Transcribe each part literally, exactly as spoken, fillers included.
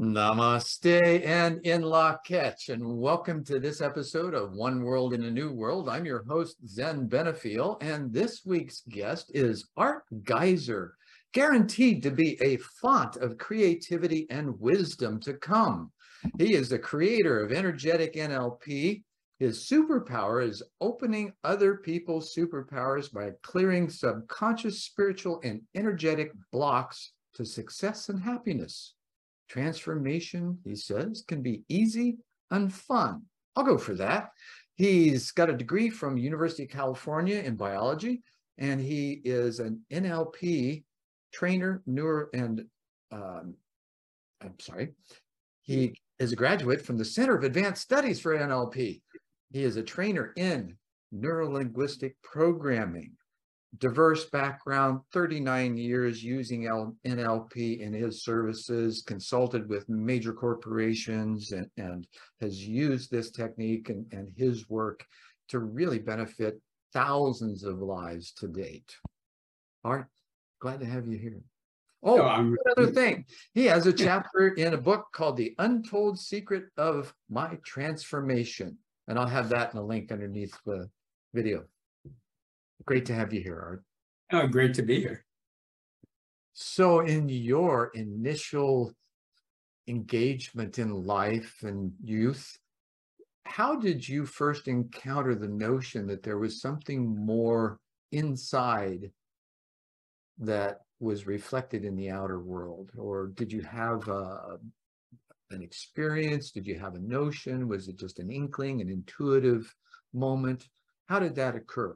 Namaste and in La Ketch, and welcome to this episode of One World in a New World. I'm your host, Zen Benefiel, and this week's guest is Art Giser, guaranteed to be a font of creativity and wisdom to come. He is the creator of energetic N L P. His superpower is opening other people's superpowers by clearing subconscious, spiritual, and energetic blocks to success and happiness. Transformation, he says, can be easy and fun. I'll go for that. He's got a degree from University of California in biology, and he is an N L P trainer, neuro, and um, I'm sorry, he is a graduate from the Center of Advanced Studies for N L P. He is a trainer in neurolinguistic programming. Diverse background, thirty-nine years using N L P in his services, consulted with major corporations, and, and has used this technique and, and his work to really benefit thousands of lives to date. Art, glad to have you here. Oh, no, I'm... another thing. He has a chapter in a book called The Untold Secret of My Transformation. And I'll have that in a link underneath the video. Great to have you here, Art. Oh, great to be here. So in your initial engagement in life and youth, how did you first encounter the notion that there was something more inside that was reflected in the outer world? Or did you have a, an experience? Did you have a notion? Was it just an inkling, an intuitive moment? How did that occur?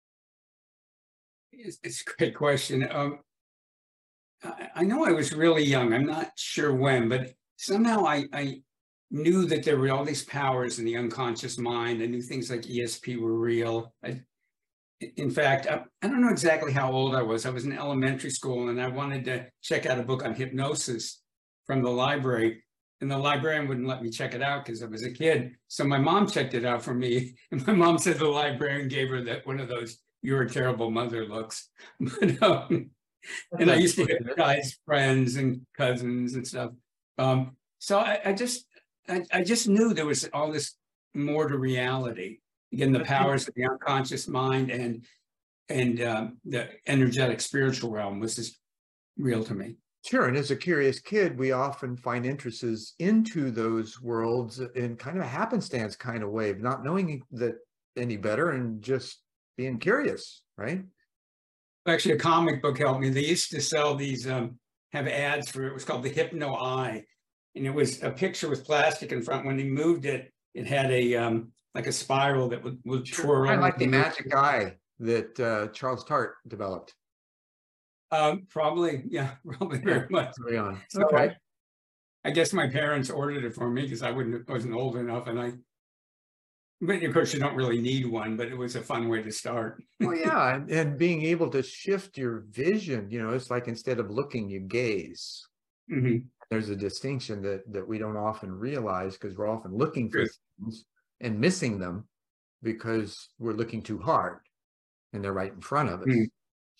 It's, it's a great question. Um, I, I know I was really young. I'm not sure when, but somehow I, I knew that there were all these powers in the unconscious mind. I knew things like E S P were real. I, in fact, I, I don't know exactly how old I was. I was in elementary school, and I wanted to check out a book on hypnosis from the library. And the librarian wouldn't let me check it out because I was a kid. So my mom checked it out for me. And my mom said the librarian gave her that one of those "you're a terrible mother" looks. But, um, and I used to get guys, friends and cousins and stuff. Um, so I, I just, I, I just knew there was all this more to reality. Again, the powers of the unconscious mind and and um, the energetic spiritual realm was just real to me. Sure. And as a curious kid, we often find interests into those worlds in kind of a happenstance kind of way, not knowing that any better and just being curious, right? Actually, a comic book helped me. They used to sell these, um, have ads for it. It was called the Hypno Eye. And it was a picture with plastic in front. When he moved it, it had a, um, like a spiral that would, would twirl. I like the magic eye that uh, Charles Tart developed. Um, probably, yeah, probably very much. On. So okay. I, I guess my parents ordered it for me because I wouldn't, wasn't old enough, and I. But of course, you don't really need one, but it was a fun way to start. Well, yeah, and, and being able to shift your vision, you know, it's like instead of looking, you gaze. Mm-hmm. There's a distinction that that we don't often realize because we're often looking for things and missing them because we're looking too hard, and they're right in front of us. Mm-hmm.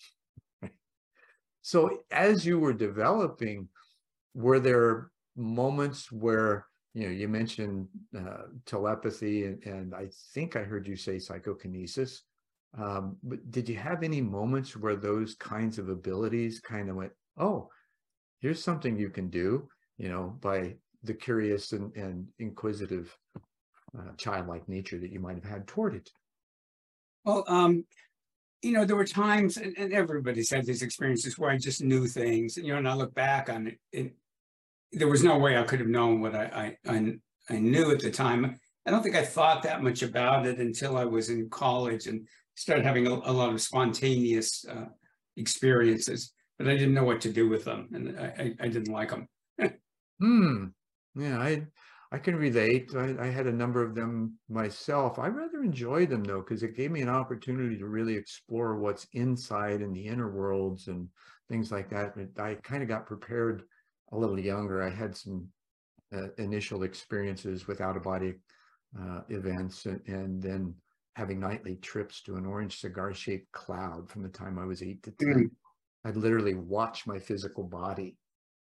So as you were developing, were there moments where, you know, you mentioned uh, telepathy, and, and I think I heard you say psychokinesis, um, but did you have any moments where those kinds of abilities kind of went, oh, here's something you can do, you know, by the curious and, and inquisitive uh, childlike nature that you might have had toward it? Well, um, you know, there were times, and, and everybody's had these experiences where I just knew things, and, you know, and I look back on it, it there was no way I could have known what I, I, I, I knew at the time. I don't think I thought that much about it until I was in college and started having a, a lot of spontaneous uh, experiences, but I didn't know what to do with them, and I, I, I didn't like them. Hmm. Yeah, I I can relate. I, I had a number of them myself. I rather enjoyed them though, because it gave me an opportunity to really explore what's inside in the inner worlds and things like that. I kind of got prepared a little younger. I had some uh, initial experiences with out-of-body uh, events, and, and then having nightly trips to an orange cigar-shaped cloud from the time I was eight to ten. Mm. I'd literally watch my physical body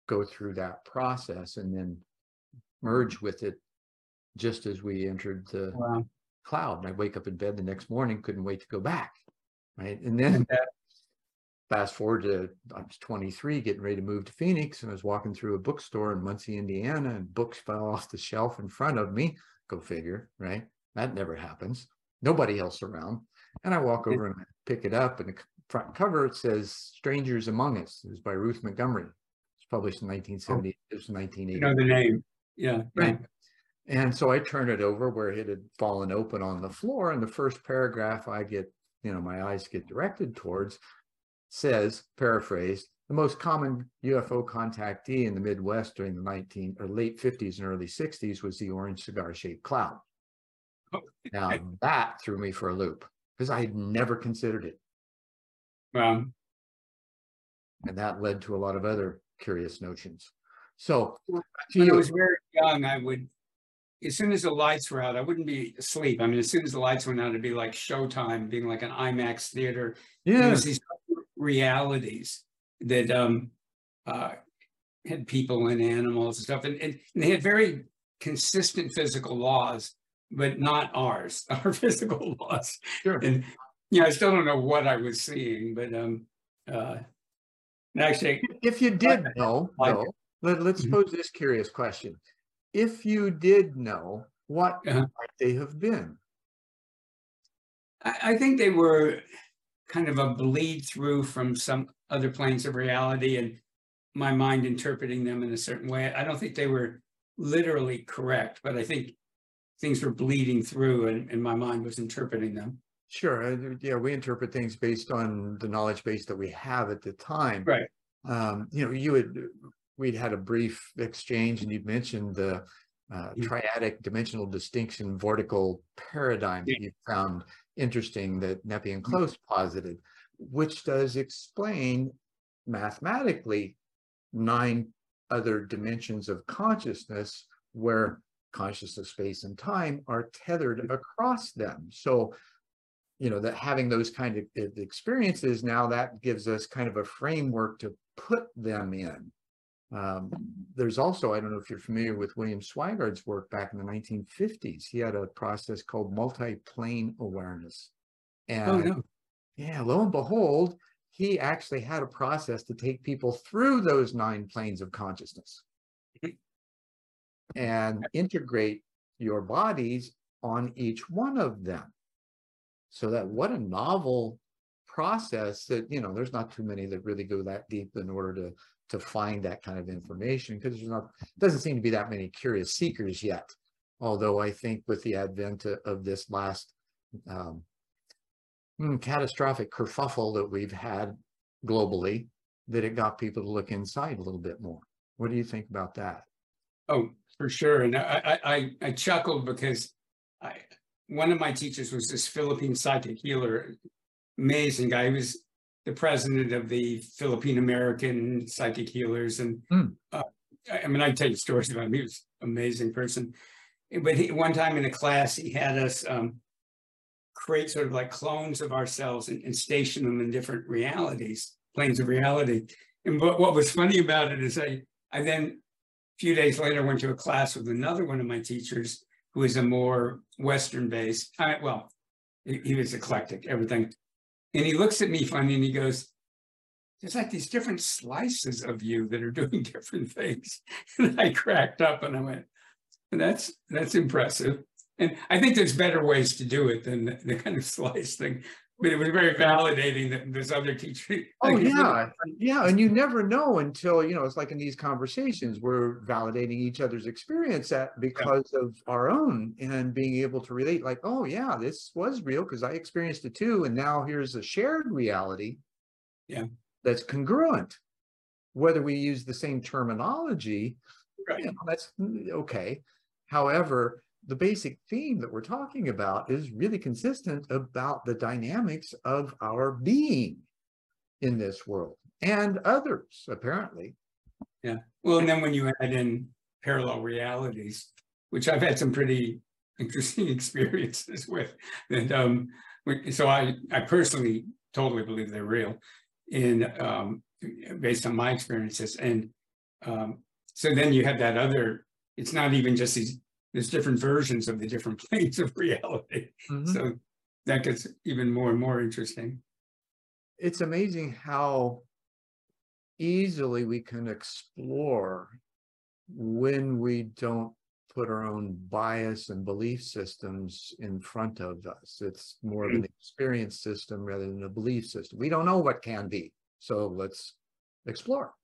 go through that process and then merge with it just as we entered the Wow. cloud. And I wake up in bed the next morning, couldn't wait to go back. Right. And then that, fast forward to, I was twenty-three, getting ready to move to Phoenix, and I was walking through a bookstore in Muncie, Indiana, and books fell off the shelf in front of me. Go figure, right? That never happens. Nobody else around. And I walk over and pick it up, and the front cover, it says Strangers Among Us. It was by Ruth Montgomery. It's published in nineteen seventy. It was nineteen eighty. You know the name. Yeah. Right. And so I turn it over where it had fallen open on the floor, and the first paragraph I get, you know, my eyes get directed towards says, paraphrased, the most common U F O contactee in the Midwest during the nineteen or late fifties and early sixties was the orange cigar-shaped cloud. Now that threw me for a loop because I had never considered it. Wow. And that led to a lot of other curious notions. So when I was very young, I would, as soon as the lights were out, I wouldn't be asleep. I mean, as soon as the lights went out, it'd be like showtime, being like an IMAX theater. Yeah. There was these realities that um, uh, had people and animals and stuff, and, and they had very consistent physical laws, but not ours, our physical laws. Sure. And yeah, I still don't know what I was seeing, but um, uh, actually, if you did know, though, let, let's Mhm. pose this curious question. If you did know, what Uh-huh. might they have been? I, I think they were kind of a bleed through from some other planes of reality and my mind interpreting them in a certain way. I don't think they were literally correct, but I think things were bleeding through and, and my mind was interpreting them. Sure. uh, Yeah, we interpret things based on the knowledge base that we have at the time. Right. Um, you know, you had, we'd had a brief exchange and you'd mentioned the uh, Mhm. triadic dimensional distinction vortical paradigm that you found interesting that Nepe and Close posited, which does explain mathematically nine other dimensions of consciousness where consciousness, space, and time are tethered across them. So, you know, that having those kind of experiences now, that gives us kind of a framework to put them in. Um, there's also, I don't know if you're familiar with William Swigard's work back in the nineteen fifties. He had a process called multi-plane awareness. And Oh, no. yeah, lo and behold, he actually had a process to take people through those nine planes of consciousness and integrate your bodies on each one of them. So that what a novel process that, you know, there's not too many that really go that deep in order to, to find that kind of information, because there's not, doesn't seem to be that many curious seekers yet. Although I think with the advent of this last um, catastrophic kerfuffle that we've had globally, that it got people to look inside a little bit more. What do you think about that? Oh, for sure. And I, I, I, I chuckled because I, one of my teachers was this Philippine psychic healer, amazing guy. He was the president of the Philippine American Psychic Healers. And Mm. uh, I mean, I tell you stories about him. He was an amazing person. But he, one time in a class, he had us um, create sort of like clones of ourselves and, and station them in different realities, planes of reality. And what, what was funny about it is I, I then, a few days later, went to a class with another one of my teachers who was a more Western-based, I, well, he, he was eclectic, everything. And he looks at me funny and he goes, there's like these different slices of you that are doing different things. And I cracked up and I went, that's, that's impressive. And I think there's better ways to do it than the, the kind of slice thing. But it was very validating that this other teacher. Oh, like, yeah. Yeah. And you never know until, you know, it's like in these conversations, we're validating each other's experience at because yeah. of our own and being able to relate like, oh, yeah, this was real because I experienced it too. And now here's a shared reality yeah. that's congruent. Whether we use the same terminology, right. you know, that's okay. However, the basic theme that we're talking about is really consistent about the dynamics of our being in this world and others, apparently. Yeah. Well, and then when you add in parallel realities, which I've had some pretty interesting experiences with, and um, so I, I personally totally believe they're real, in um, based on my experiences. And Um, so then you have that other, it's not even just these, there's different versions of the different planes of reality. Mhm. So that gets even more and more interesting. It's amazing how easily we can explore when we don't put our own bias and belief systems in front of us. It's more of an experience system rather than a belief system. We don't know what can be, so let's explore,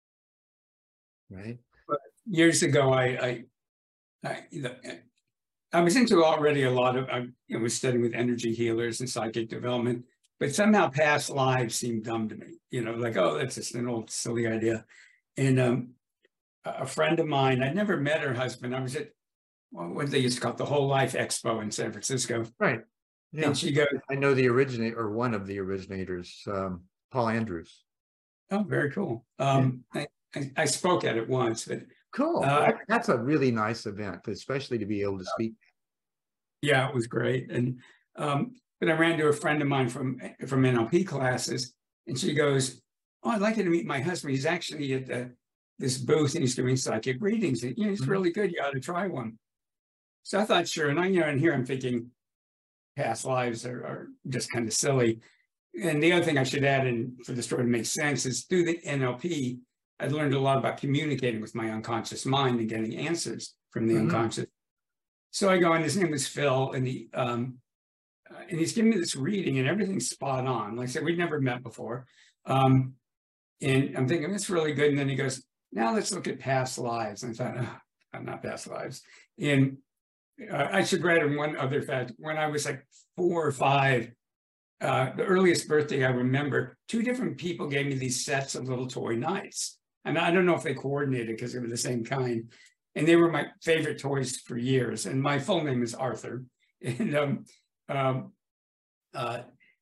right? But years ago, I, I, I, you know, I was into already a lot of, I you know, was studying with energy healers and psychic development, but somehow past lives seemed dumb to me, you know, like, oh, that's just an old silly idea. And um, a friend of mine, I'd never met her husband. I was at, well, what they used to call it, the Whole Life Expo in San Francisco. Right. Yeah. And she goes, I know the originator, or one of the originators, um, Paul Andrews. oh, very cool. Um, I, I, I spoke at it once, but Cool. uh, That's a really nice event, especially to be able to speak. yeah, it was great. And um, but I ran into a friend of mine from from N L P classes, and she goes, "Oh, I'd like you to meet my husband. He's actually at the, this booth and he's doing psychic readings. And, you know, he's Mhm. really good. You ought to try one." So I thought, sure. And I, you know, and here I'm thinking, past lives are, are just kind of silly. And the other thing I should add in for the story to make sense is through the N L P, I learned a lot about communicating with my unconscious mind and getting answers from the Mhm. unconscious. So I go, and his name was Phil, and he um, uh, and he's giving me this reading, and everything's spot on. Like I said, we'd never met before, um, and I'm thinking that's really good. And then he goes, "Now let's look at past lives." And I thought, oh, I'm not past lives. And uh, I should write in one other fact. When I was like four or five, uh, the earliest birthday I remember, two different people gave me these sets of little toy knights, and I don't know if they coordinated because they were the same kind. And they were my favorite toys for years. And my full name is Arthur. And um, um, uh,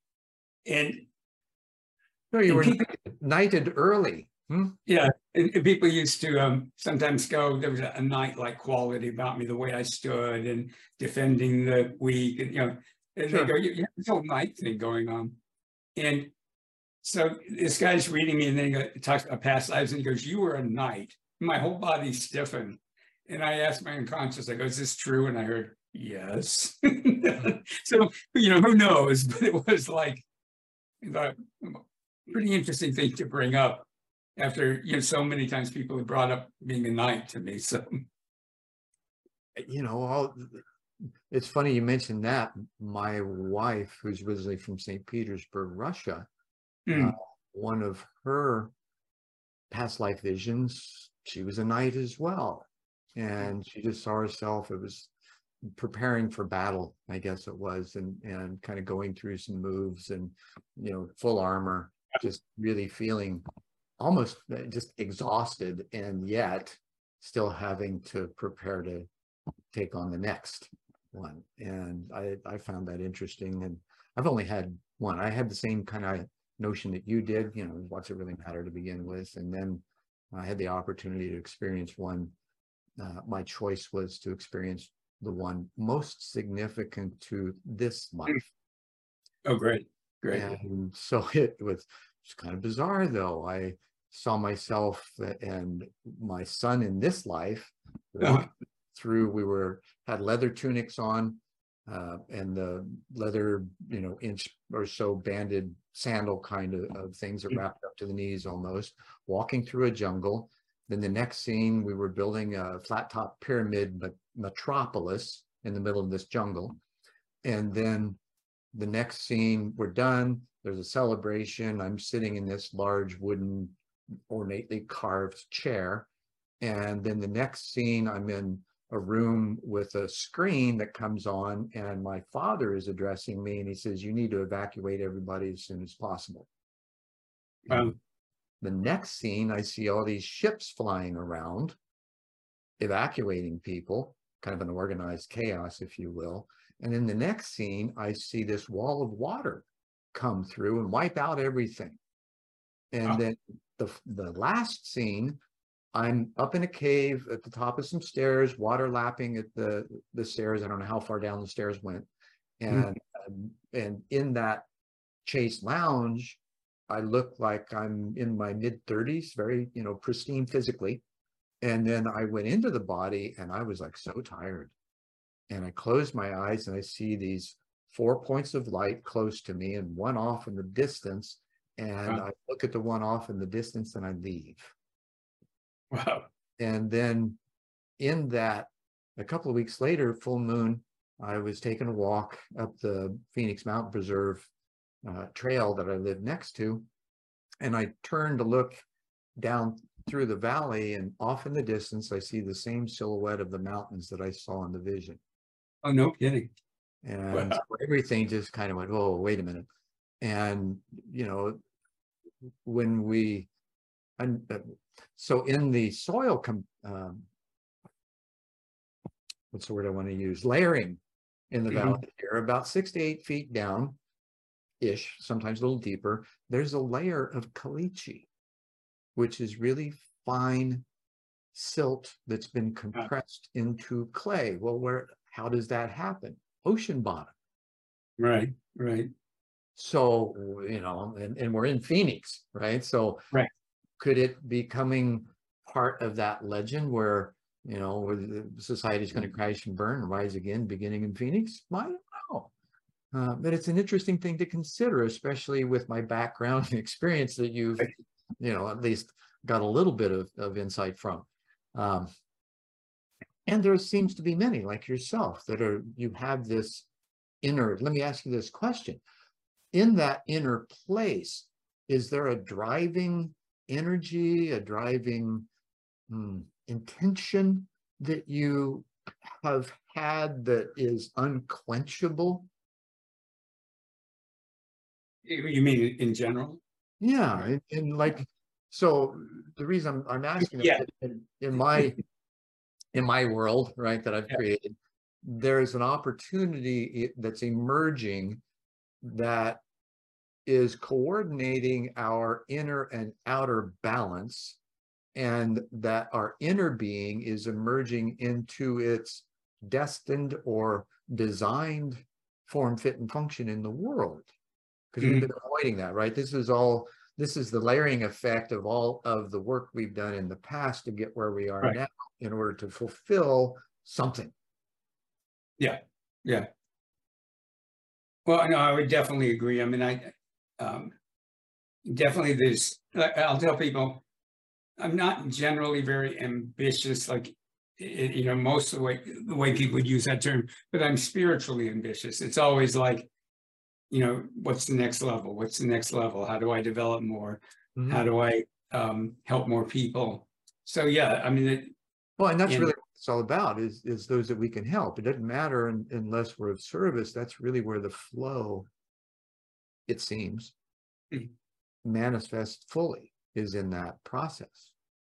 and, So you and were people, knighted early. Hmm? yeah, and, and people used to um, sometimes go, there was a, a knight-like quality about me, the way I stood and defending the weak, and you know, and Sure. they go, you, you have this whole knight thing going on. And so this guy's reading me, and then he goes, talks about past lives, and he goes, "You were a knight." My whole body stiffened. And I asked my unconscious, I go, "Is this true?" And I heard, "Yes." So, you know, who knows? But it was like a pretty interesting thing to bring up after, you know, so many times people have brought up being a knight to me. So, You know, all, it's funny you mentioned that. My wife, who's originally from Saint Petersburg, Russia, uh, mm, one of her past life visions, she was a knight as well. And she just saw herself, it was preparing for battle, I guess it was, and and kind of going through some moves and, you know, full armor, just really feeling almost just exhausted, and yet still having to prepare to take on the next one. And I, I found that interesting. And I've only had one. I had the same kind of notion that you did, you know, what's it really matter to begin with? And then I had the opportunity to experience one. Uh, my choice was to experience the one most significant to this life. oh, great, great. And so it was, it's kind of bizarre, though. I saw myself and my son in this life walk Uh, through. We were had leather tunics on, uh, and the leather, you know, inch or so banded sandal kind of, of things that wrapped up to the knees almost, walking through a jungle. Then the next scene, we were building a flat top pyramid metropolis in the middle of this jungle. And then the next scene, we're done. There's a celebration. I'm sitting in this large wooden, ornately carved chair. And then the next scene, I'm in a room with a screen that comes on, and my father is addressing me, and he says, "You need to evacuate everybody as soon as possible." um, The next scene, I see all these ships flying around, evacuating people, kind of an organized chaos, if you will. And in the next scene, I see this wall of water come through and wipe out everything. And oh, then the, the last scene, I'm up in a cave at the top of some stairs, water lapping at the, the stairs. I don't know how far down the stairs went. And, um, and in that Chase lounge, I look like I'm in my mid thirties, very, you know, pristine physically. And then I went into the body and I was like so tired. And I closed my eyes and I see these four points of light close to me and one off in the distance. And Wow. I look at the one off in the distance and I leave. Wow. And then in that, a couple of weeks later, full moon, I was taking a walk up the Phoenix Mountain Preserve uh, trail that I live next to. And I turned to look down through the valley, and off in the distance, I see the same silhouette of the mountains that I saw in the vision. Oh, no kidding. And Wow. everything just kind of went, oh, wait a minute. And, you know, when we, and, uh, so in the soil, com, um, what's the word I want to use? Layering in the Mhm. valley here, about six to eight feet down ish, sometimes a little deeper, there's a layer of caliche, which is really fine silt that's been compressed into clay. Well, where, how does that happen? Ocean bottom. Right, right. So, you know, and, and we're in Phoenix, right? So Right. could it be coming part of that legend where, you know, where the society is going to crash and burn and rise again, beginning in Phoenix? I don't know. Uh, but it's an interesting thing to consider, especially with my background and experience that you've, you know, at least got a little bit of, of insight from. Um, and there seems to be many like yourself that are, you have this inner, let me ask you this question. In that inner place, is there a driving energy, a driving hmm, intention that you have had that is unquenchable? You mean in general? Yeah, Right. and, and like, so the reason I'm, I'm asking Yeah. in, in my in my world, right, that I've Yeah. created, there's an opportunity that's emerging that is coordinating our inner and outer balance, and that our inner being is emerging into its destined or designed form, fit, and function in the world. Because we've Mhm. been avoiding that, right? This is all, this is the layering effect of all of the work we've done in the past to get where we are Right. now in order to fulfill something. Yeah, yeah. Well, no, I would definitely agree. I mean, I um, definitely there's, I- I'll tell people, I'm not generally very ambitious, like, i- you know, most of the way, the way people would use that term, but I'm spiritually ambitious. It's always like, you know, what's the next level? What's the next level? How do I develop more? Mm-hmm. How do I um, help more people? So, yeah, I mean, it, Well, and that's and really what it's all about, is, is those that we can help. It doesn't matter un, unless we're of service. That's really where the flow, it seems, Mhm. manifests fully, is in that process.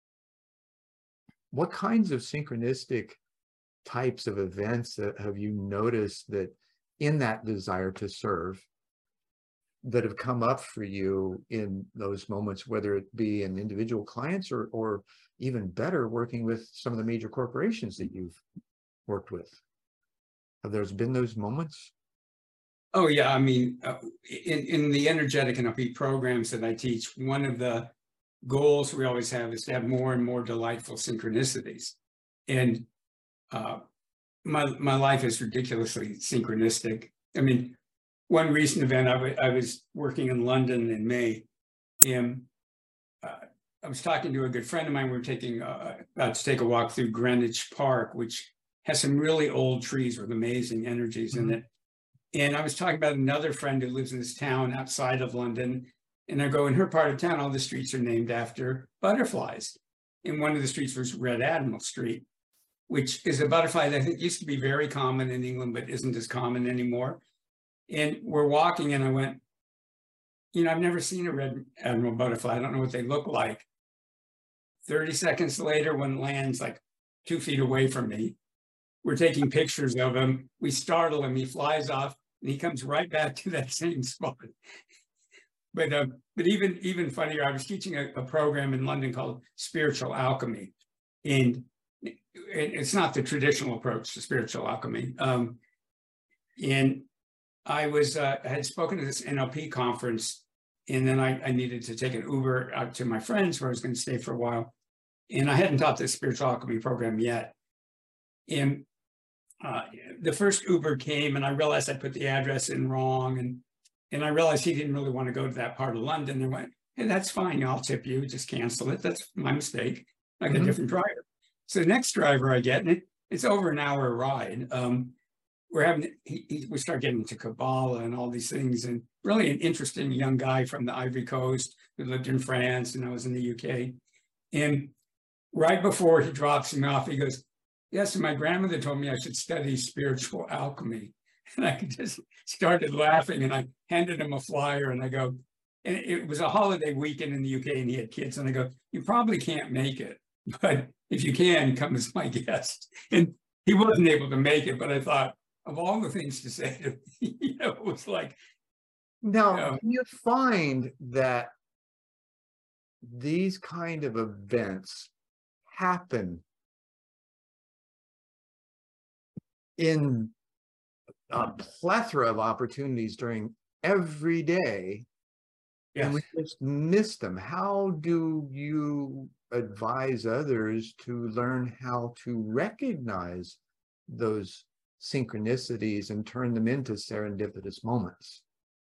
What kinds of synchronistic types of events that have you noticed that in that desire to serve that have come up for you in those moments, whether it be in individual clients or, or even better, working with some of the major corporations that you've worked with? Have there been those moments? Oh, yeah. I mean, uh, in, in the energetic N L P programs that I teach, one of the goals we always have is to have more and more delightful synchronicities. And uh, my, my life is ridiculously synchronistic. I mean, one recent event, I, I was working in London in May, and uh, I was talking to a good friend of mine. We were taking uh, about to take a walk through Greenwich Park, which has some really old trees with amazing energies Mm-hmm. in it. And I was talking about another friend who lives in this town outside of London. And I go, in her part of town, all the streets are named after butterflies. And one of the streets was Red Admiral Street, which is a butterfly that I think used to be very common in England, but isn't as common anymore. And we're walking, and I went, you know, I've never seen a Red Admiral butterfly. I don't know what they look like. thirty seconds later, when it lands like two feet away from me, we're taking pictures of him. We startle him. He flies off, and he comes right back to that same spot. But uh, but even even funnier, I was teaching a, a program in London called Spiritual Alchemy, and it, it's not the traditional approach to spiritual alchemy. Um, and I was uh, I had spoken to this N L P conference, and then I, I needed to take an Uber out to my friends where I was going to stay for a while. and I hadn't taught this spiritual alchemy program yet. And uh, the first Uber came, and I realized I put the address in wrong, and and I realized he didn't really want to go to that part of London. And went, hey, that's fine, I'll tip you, just cancel it. That's my mistake. I got mm-hmm. a different driver. So the next driver I get, and it, it's over an hour ride. Um, we're having, he, he, we start getting into Kabbalah and all these things, and really an interesting young guy from the Ivory Coast who lived in France, and I was in the U K. And right before he drops me off, he goes, yes, my grandmother told me I should study spiritual alchemy. And I just started laughing, and I handed him a flyer, and I go, and it was a holiday weekend in the U K, and he had kids, and I go, you probably can't make it, but if you can, come as my guest. And he wasn't able to make it, but I thought, of all the things to say to me, you know, it was like. Now, you know, do you find that these kind of events happen in a plethora of opportunities during every day, yes, and we just miss them? How do you advise others to learn how to recognize those synchronicities and turn them into serendipitous moments?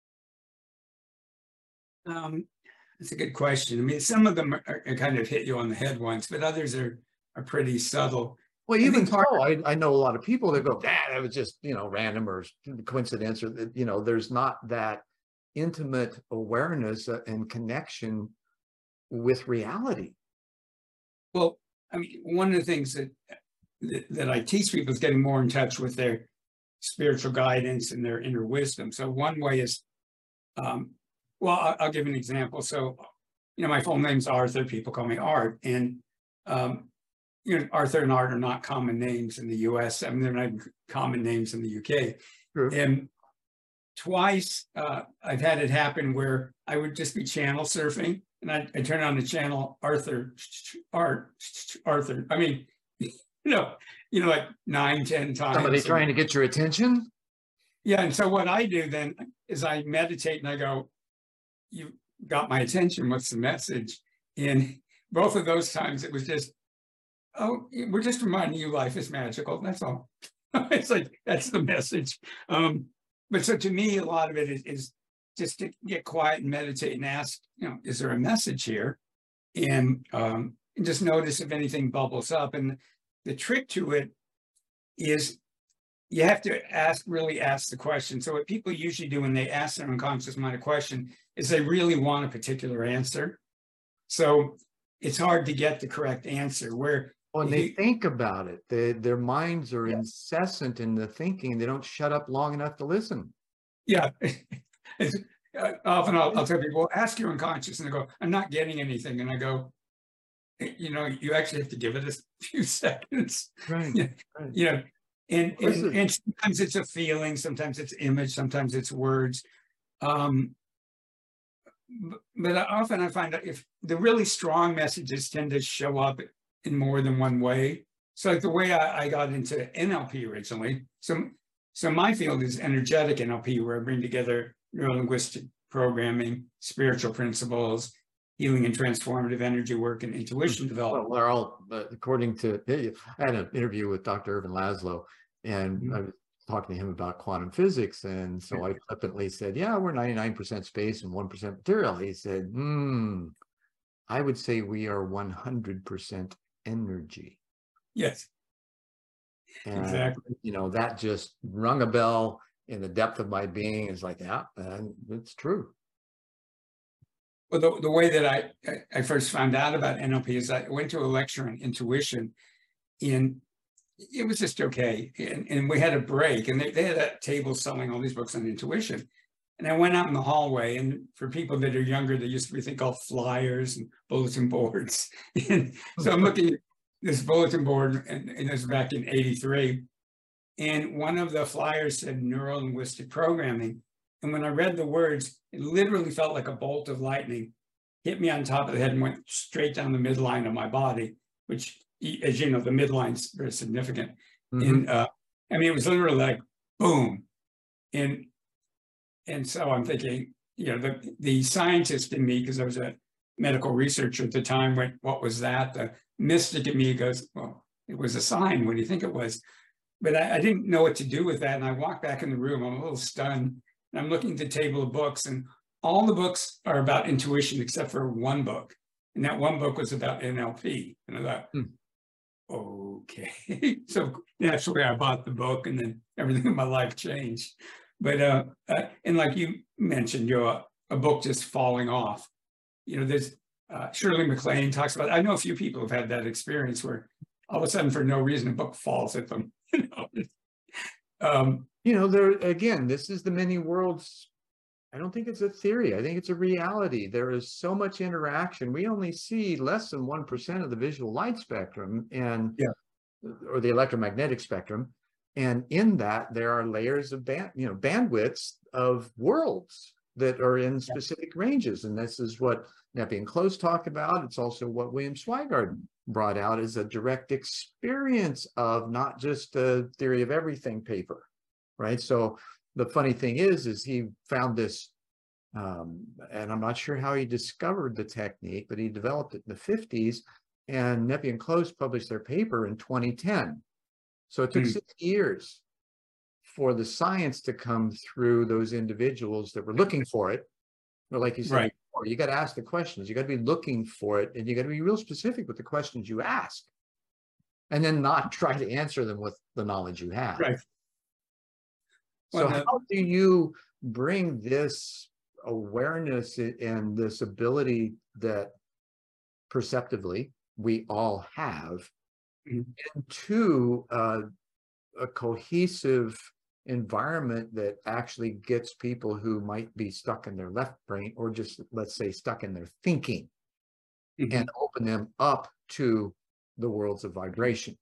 Um, that's a good question. I mean, some of them are, are kind of hit you on the head once, but others are are pretty subtle. Well, even so, I, I know a lot of people that go, ah, that was just, you know, random or coincidence, or, you know, there's not that intimate awareness and connection with reality. Well, I mean, one of the things that, that, that I teach people is getting more in touch with their spiritual guidance and their inner wisdom. So one way is, um, well, I'll, I'll give an example. So, you know, my full name's Arthur. People call me Art. And, um, you know, Arthur and Art are not common names in the U S. I mean, they're not common names in the U K. True. And twice uh, I've had it happen where I would just be channel surfing, and I, I turn on the channel, Arthur, Art, Arthur. I mean, you know, you know, like nine, ten times. Somebody trying to get your attention? Yeah, and so what I do then is I meditate and I go, you got my attention, what's the message? And both of those times it was just, oh, we're just reminding you life is magical. That's all. It's like, that's the message. Um, but so to me, a lot of it is, is just to get quiet and meditate and ask, you know, is there a message here? And, um, and just notice if anything bubbles up. And the trick to it is you have to ask, really ask the question. So what people usually do when they ask their unconscious mind a question is they really want a particular answer. So it's hard to get the correct answer where when they think about it, they, their minds are yeah. incessant in the thinking. They don't shut up long enough to listen. Yeah. Often I'll, I'll tell people, ask your unconscious, and they go, I'm not getting anything. And I go, you know, you actually have to give it a few seconds. Right. Yeah. right. You know, and, and, and sometimes it's a feeling, sometimes it's image, sometimes it's words. Um, but often I find that if the really strong messages tend to show up in more than one way. So like the way I, I got into N L P originally. So, so my field is energetic N L P, where I bring together neurolinguistic programming, spiritual principles, healing and transformative energy work, and intuition development. Well, they're all, uh, according to, I had an interview with Doctor Ervin Laszlo, and mm-hmm. I was talking to him about quantum physics. And so I flippantly said, yeah, we're ninety-nine percent space and one percent material. He said, hmm, I would say we are one hundred percent energy. Yes, and, exactly. You know, that just rung a bell in the depth of my being. It's like, yeah, and it's true. Well, the, the way that I, I first found out about N L P is I went to a lecture on intuition, and it was just okay. And, and we had a break, and they, they had a table selling all these books on intuition. And I went out in the hallway, and for people that are younger, there used to be a thing called flyers and bulletin boards. And so I'm looking at this bulletin board, and, and it was back in eighty-three. And one of the flyers said neuro-linguistic programming. And when I read the words, it literally felt like a bolt of lightning hit me on top of the head and went straight down the midline of my body, which, as you know, the midline's very significant. Mm-hmm. And uh, I mean, it was literally like, boom. And And so I'm thinking, you know, the, the scientist in me, because I was a medical researcher at the time went, what was that? The mystic in me goes, well, it was a sign. What do you think it was? But I, I didn't know what to do with that. And I walked back in the room. I'm a little stunned. And I'm looking at the table of books, and all the books are about intuition except for one book. And that one book was about N L P. And I thought, hmm. okay. So naturally, I bought the book, and then everything in my life changed. But, uh, uh, and like you mentioned, you know, a, a book just falling off. You know, there's uh, Shirley MacLaine talks about, I know a few people have had that experience where all of a sudden, for no reason, a book falls at them. You know, um, you know, there again, this is the many worlds. I don't think it's a theory. I think it's a reality. There is so much interaction. We only see less than one percent of the visual light spectrum, and yeah. or the electromagnetic spectrum. And in that, there are layers of band, you know, bandwidths of worlds that are in specific yeah. ranges. And this is what Nepean Close talked about. It's also what William Swigart brought out as a direct experience of not just a theory of everything paper, right? So the funny thing is, is he found this, um, and I'm not sure how he discovered the technique, but he developed it in the fifties, and Nepean Close published their paper in twenty ten. So it took mm. six years for the science to come through those individuals that were looking for it. But like you said, right. before, you got to ask the questions. You got to be looking for it, and you got to be real specific with the questions you ask, and then not try to answer them with the knowledge you have. Right. So well, how do you bring this awareness and this ability that perceptively we all have mm-hmm. into uh, a cohesive environment that actually gets people who might be stuck in their left brain, or just, let's say, stuck in their thinking, mm-hmm. and open them up to the worlds of vibration?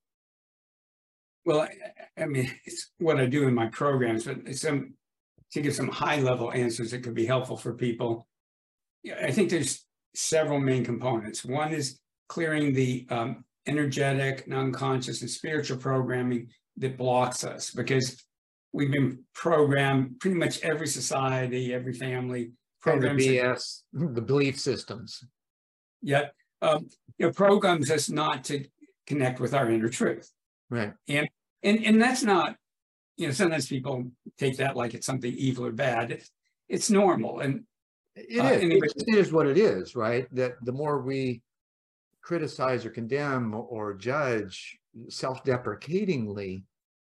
Well, I, I mean, it's what I do in my programs, but it's some, to give some high-level answers that could be helpful for people. Yeah, I think there's several main components. One is clearing the um, energetic, non-conscious, and spiritual programming that blocks us, because we've been programmed, pretty much every society, every family. Programs the B S, that, the belief systems. Yeah, um, you know, programs us not to connect with our inner truth. Right. And, and, and that's not, you know, sometimes people take that like it's something evil or bad. It's, it's normal. And it uh, is. Anyway, it is what it is, right? That the more we criticize or condemn or judge self-deprecatingly,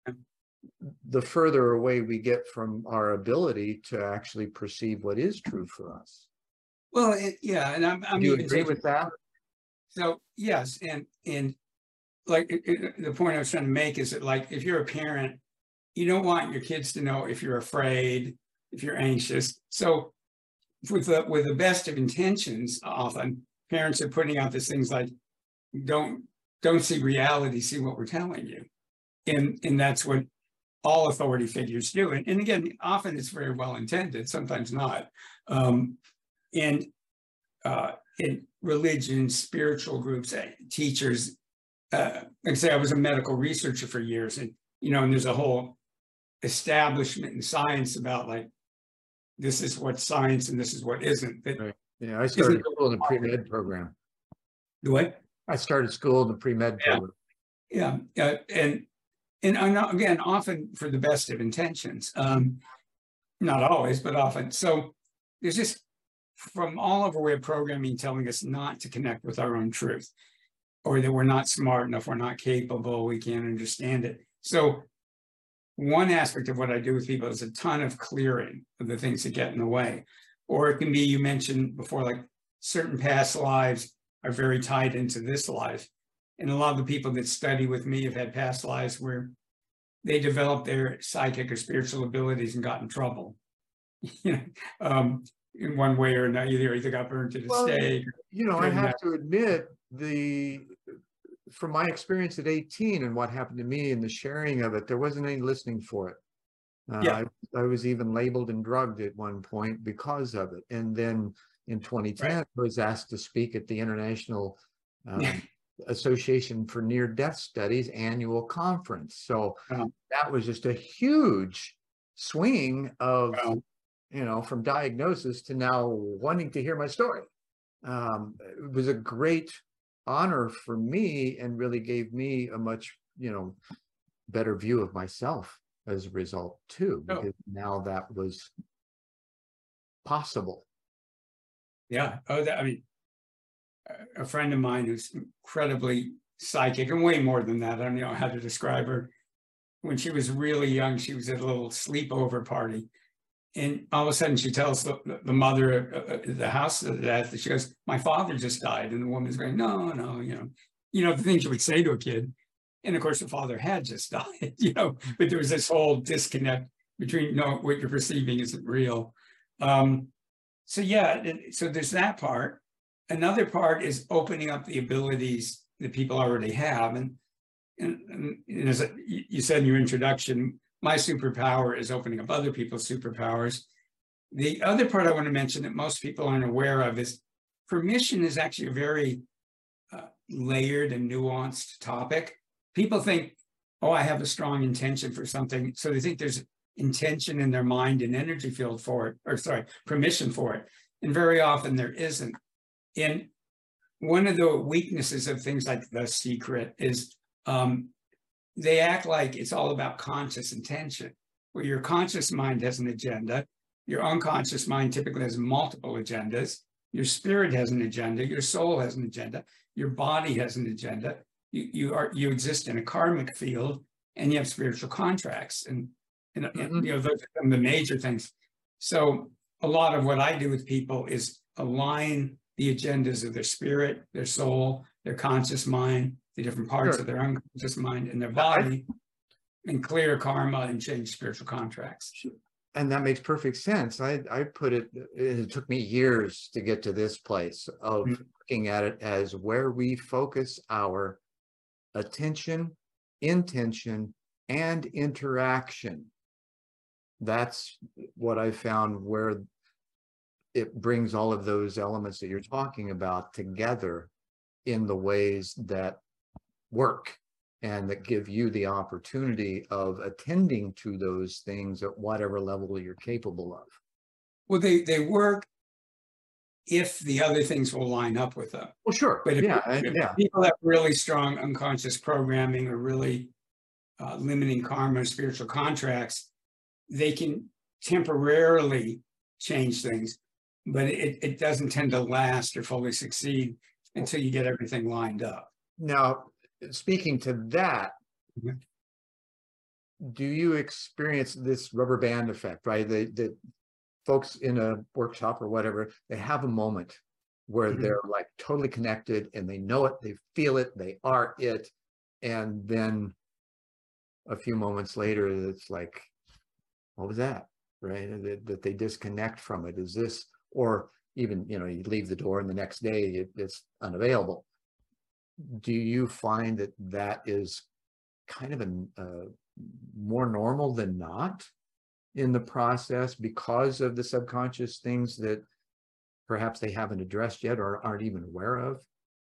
the further away we get from our ability to actually perceive what is true for us. Well, it, yeah. And I'm, I'm Do you even agree taking, with that? So, yes. And, and, like it, it, the point I was trying to make is that, like, if you're a parent, you don't want your kids to know if you're afraid, if you're anxious. So with the, with the best of intentions, often parents are putting out these things like, don't, don't see reality, see what we're telling you. And, and that's what all authority figures do. And, and again, often it's very well intended, sometimes not. Um, and uh, in religion, spiritual groups, teachers, Uh, like I say, I was a medical researcher for years, and, you know, and there's a whole establishment in science about, like, this is what science and this is what isn't. That right. Yeah, I started school in the pre-med program. Do what? I started school in the pre-med yeah. program. Yeah, uh, and, and and again, often for the best of intentions, um, not always, but often. So there's just, from all over, we have programming telling us not to connect with our own truth, or that we're not smart enough, we're not capable, we can't understand it. So one aspect of what I do with people is a ton of clearing of the things that get in the way. Or it can be, you mentioned before, like certain past lives are very tied into this life. And a lot of the people that study with me have had past lives where they developed their psychic or spiritual abilities and got in trouble. You know, um, in one way or another, either, either got burned at a well, stake. You know, I have to admit, the from my experience at eighteen and what happened to me and the sharing of it, there wasn't any listening for it. Uh, yeah. I, I was even labeled and drugged at one point because of it. And then in twenty ten, right. I was asked to speak at the International um, Association for Near-Death Studies annual conference. So wow. that was just a huge swing of, wow. you know, from diagnosis to now wanting to hear my story. um, it was a great honor for me and really gave me a much, you know, better view of myself as a result too, Oh. because now that was possible. Yeah. Oh, that, I mean, a friend of mine who's incredibly psychic and way more than that. I don't know how to describe her. When she was really young, she was at a little sleepover party. And all of a sudden she tells the, the mother at the house that she goes, my father just died. And the woman's going, no, no, you know, you know, the things you would say to a kid. And of course, the father had just died, you know, but there was this whole disconnect between, no, what you're perceiving isn't real. Um, so yeah, so there's that part. Another part is opening up the abilities that people already have. And, and, and as you said in your introduction, my superpower is opening up other people's superpowers. The other part I want to mention that most people aren't aware of is permission is actually a very uh, layered and nuanced topic. People think, oh, I have a strong intention for something. So they think there's intention in their mind and energy field for it, or sorry, permission for it. And very often there isn't. And one of the weaknesses of things like The Secret is um, they act like it's all about conscious intention, where your conscious mind has an agenda, your unconscious mind typically has multiple agendas, your spirit has an agenda, your soul has an agenda, your body has an agenda. You, you are you exist in a karmic field, and you have spiritual contracts, and, and, mm-hmm. and you know those are some of the major things. So a lot of what I do with people is align the agendas of their spirit, their soul, their conscious mind, the different parts sure. of their unconscious mind and their body, and clear karma and change spiritual contracts. And that makes perfect sense. I, I put it, it took me years to get to this place of mm-hmm. looking at it as where we focus our attention, intention, and interaction. That's what I found where it brings all of those elements that you're talking about together in the ways that work and that give you the opportunity of attending to those things at whatever level you're capable of. Well, they, they work if the other things will line up with them. Well, sure. But if, yeah, if yeah. people have really strong unconscious programming or really uh, limiting karma, spiritual contracts, they can temporarily change things, but it, it doesn't tend to last or fully succeed until you get everything lined up. Now, speaking to that, mm-hmm. do you experience this rubber band effect, right? The, the folks in a workshop or whatever, they have a moment where mm-hmm. they're like totally connected and they know it, they feel it, they are it. And then a few moments later, it's like, what was that, right? That, that they disconnect from it. Is this, or even, you know, you leave the door and the next day it, it's unavailable. Do you find that that is kind of a uh, more normal than not in the process because of the subconscious things that perhaps they haven't addressed yet or aren't even aware of?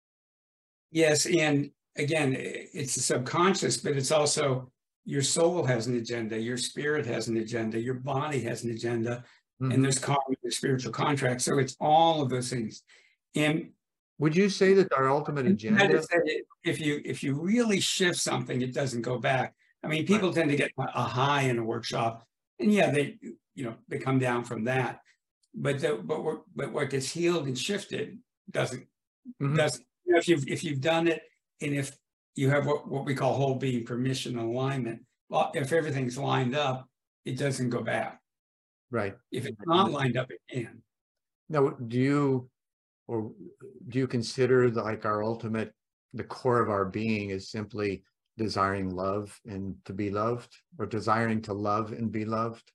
Yes, and again, it's the subconscious, but it's also your soul has an agenda, your spirit has an agenda, your body has an agenda, mm-hmm. and there's karma, there's spiritual contracts. So it's all of those things. And would you say that our ultimate agenda? If you if you really shift something, it doesn't go back. I mean, people right. tend to get a high in a workshop, and yeah, they you know they come down from that. But the, but what but what gets healed and shifted doesn't mm-hmm. doesn't. You know, if you've if you've done it, and if you have what, what we call whole being permission and alignment, well, if everything's lined up, it doesn't go back. Right. If it's not lined up, it can. Now, do you? Or do you consider that like our ultimate, the core of our being is simply desiring love and to be loved, or desiring to love and be loved?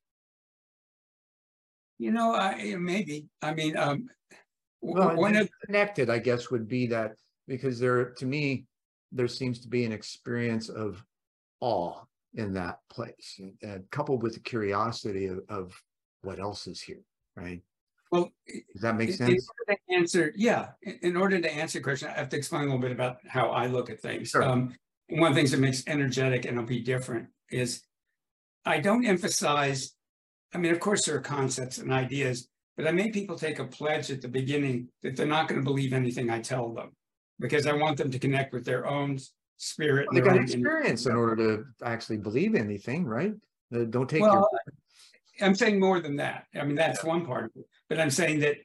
You know, I, maybe. I mean, um, well, one of connected, I guess, would be that, because there, to me, there seems to be an experience of awe in that place, and coupled with the curiosity of, of what else is here, right? Well, does that make sense? In order to answer, yeah. In order to answer your question, I have to explain a little bit about how I look at things. Sure. Um, and one of the things that makes energetic and it'll be different is I don't emphasize. I mean, of course, there are concepts and ideas, but I make people take a pledge at the beginning that they're not going to believe anything I tell them, because I want them to connect with their own spirit. Well, they got experience in order to actually believe anything, right? Uh, don't take well, your... I'm saying more than that. I mean, that's one part of it, but I'm saying that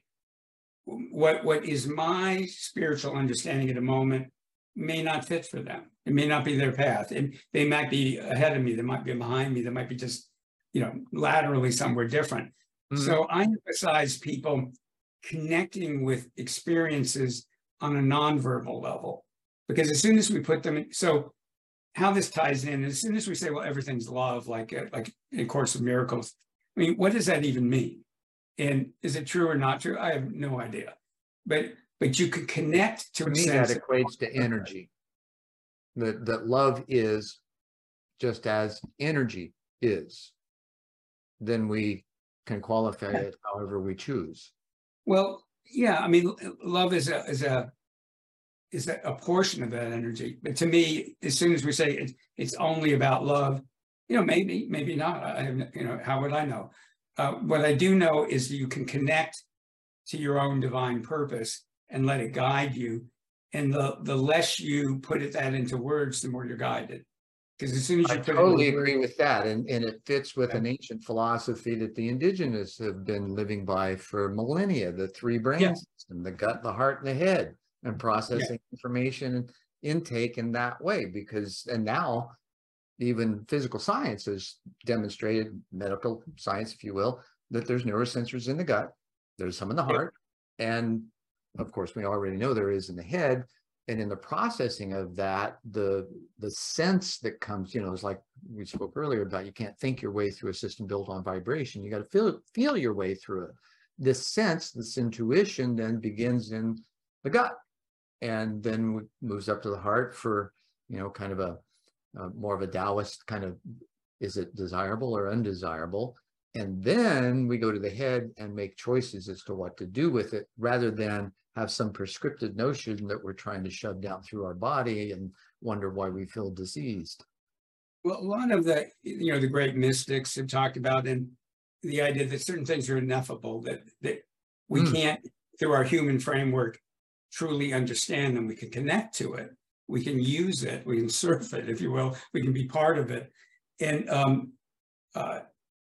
what what is my spiritual understanding at the moment may not fit for them. It may not be their path, and they might be ahead of me. They might be behind me. They might be just, you know, laterally somewhere different. Mm-hmm. So I emphasize people connecting with experiences on a nonverbal level, because as soon as we put them in, so how this ties in, as soon as we say, well, everything's love, like like in A Course of Miracles, I mean, what does that even mean? And is it true or not true? I have no idea. But but you could connect to For me, that equates to energy. That that love is just as energy is. Then we can qualify it however we choose. Well, yeah, I mean, love is a is a is a, a portion of that energy. But to me, as soon as we say it, it's only about love, you know, maybe, maybe not. I have, you know, how would I know? Uh, what I do know is you can connect to your own divine purpose and let it guide you. And the, the less you put it that into words, the more you're guided. Because as soon as you I put totally it agree with that. And, and it fits with yeah. an ancient philosophy that the indigenous have been living by for millennia, the three brain yeah. system, the gut, the heart, and the head, and processing yeah. information and intake in that way. Because, and now even physical science has demonstrated, medical science, if you will, that there's neurosensors in the gut, there's some in the heart, yeah. and of course, we already know there is in the head. And in the processing of that, the the sense that comes, you know, it's like we spoke earlier about, you can't think your way through a system built on vibration. You got to feel feel your way through it. This sense, this intuition, then begins in the gut, and then moves up to the heart for, you know, kind of a, a more of a Taoist kind of, is it desirable or undesirable? And then we go to the head and make choices as to what to do with it, rather than have some prescriptive notion that we're trying to shove down through our body and wonder why we feel diseased. Well, a lot of the, you know, the great mystics have talked about, and the idea that certain things are ineffable, that, that we mm. can't, through our human framework, truly understand them. We can connect to it. We can use it. We can surf it, if you will. We can be part of it. And um, uh,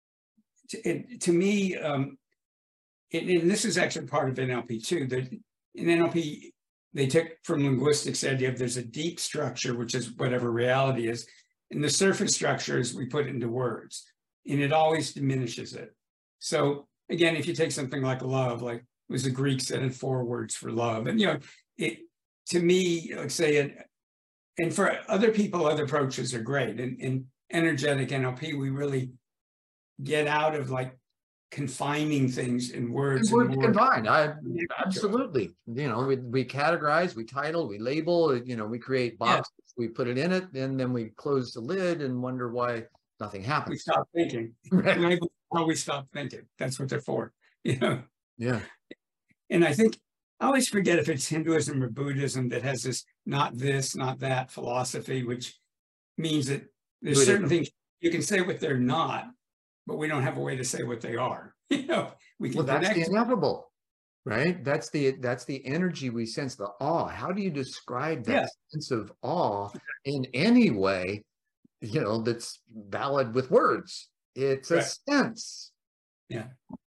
to, to me, um, and, and this is actually part of N L P too, that in N L P, they took from linguistics the idea of there's a deep structure, which is whatever reality is, and the surface structures we put into words, and it always diminishes it. So again, if you take something like love, like it was the Greeks that had four words for love, and you know, it to me, like say it, and for other people, other approaches are great. And in energetic N L P, we really get out of like confining things in words. Words confined. I absolutely. You know, we we categorize, we title, we label. You know, we create boxes, yeah. we put it in it, and then we close the lid and wonder why nothing happens. We stop thinking. Right. How we stop thinking. That's what they're for. You know. Yeah. And I think I always forget if it's Hinduism or Buddhism that has this not this, not that philosophy, which means that there's Buddhism. certain things you can say what they're not, but we don't have a way to say what they are. You know, we can well, that's connect. the ineffable, right? That's the that's the energy we sense, the awe. How do you describe that yeah. sense of awe in any way, you know, that's valid with words? It's right. a sense. Yeah.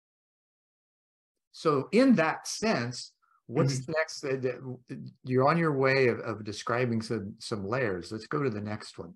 So in that sense, what's mm-hmm. next? Uh, you're on your way of, of describing some some layers. Let's go to the next one.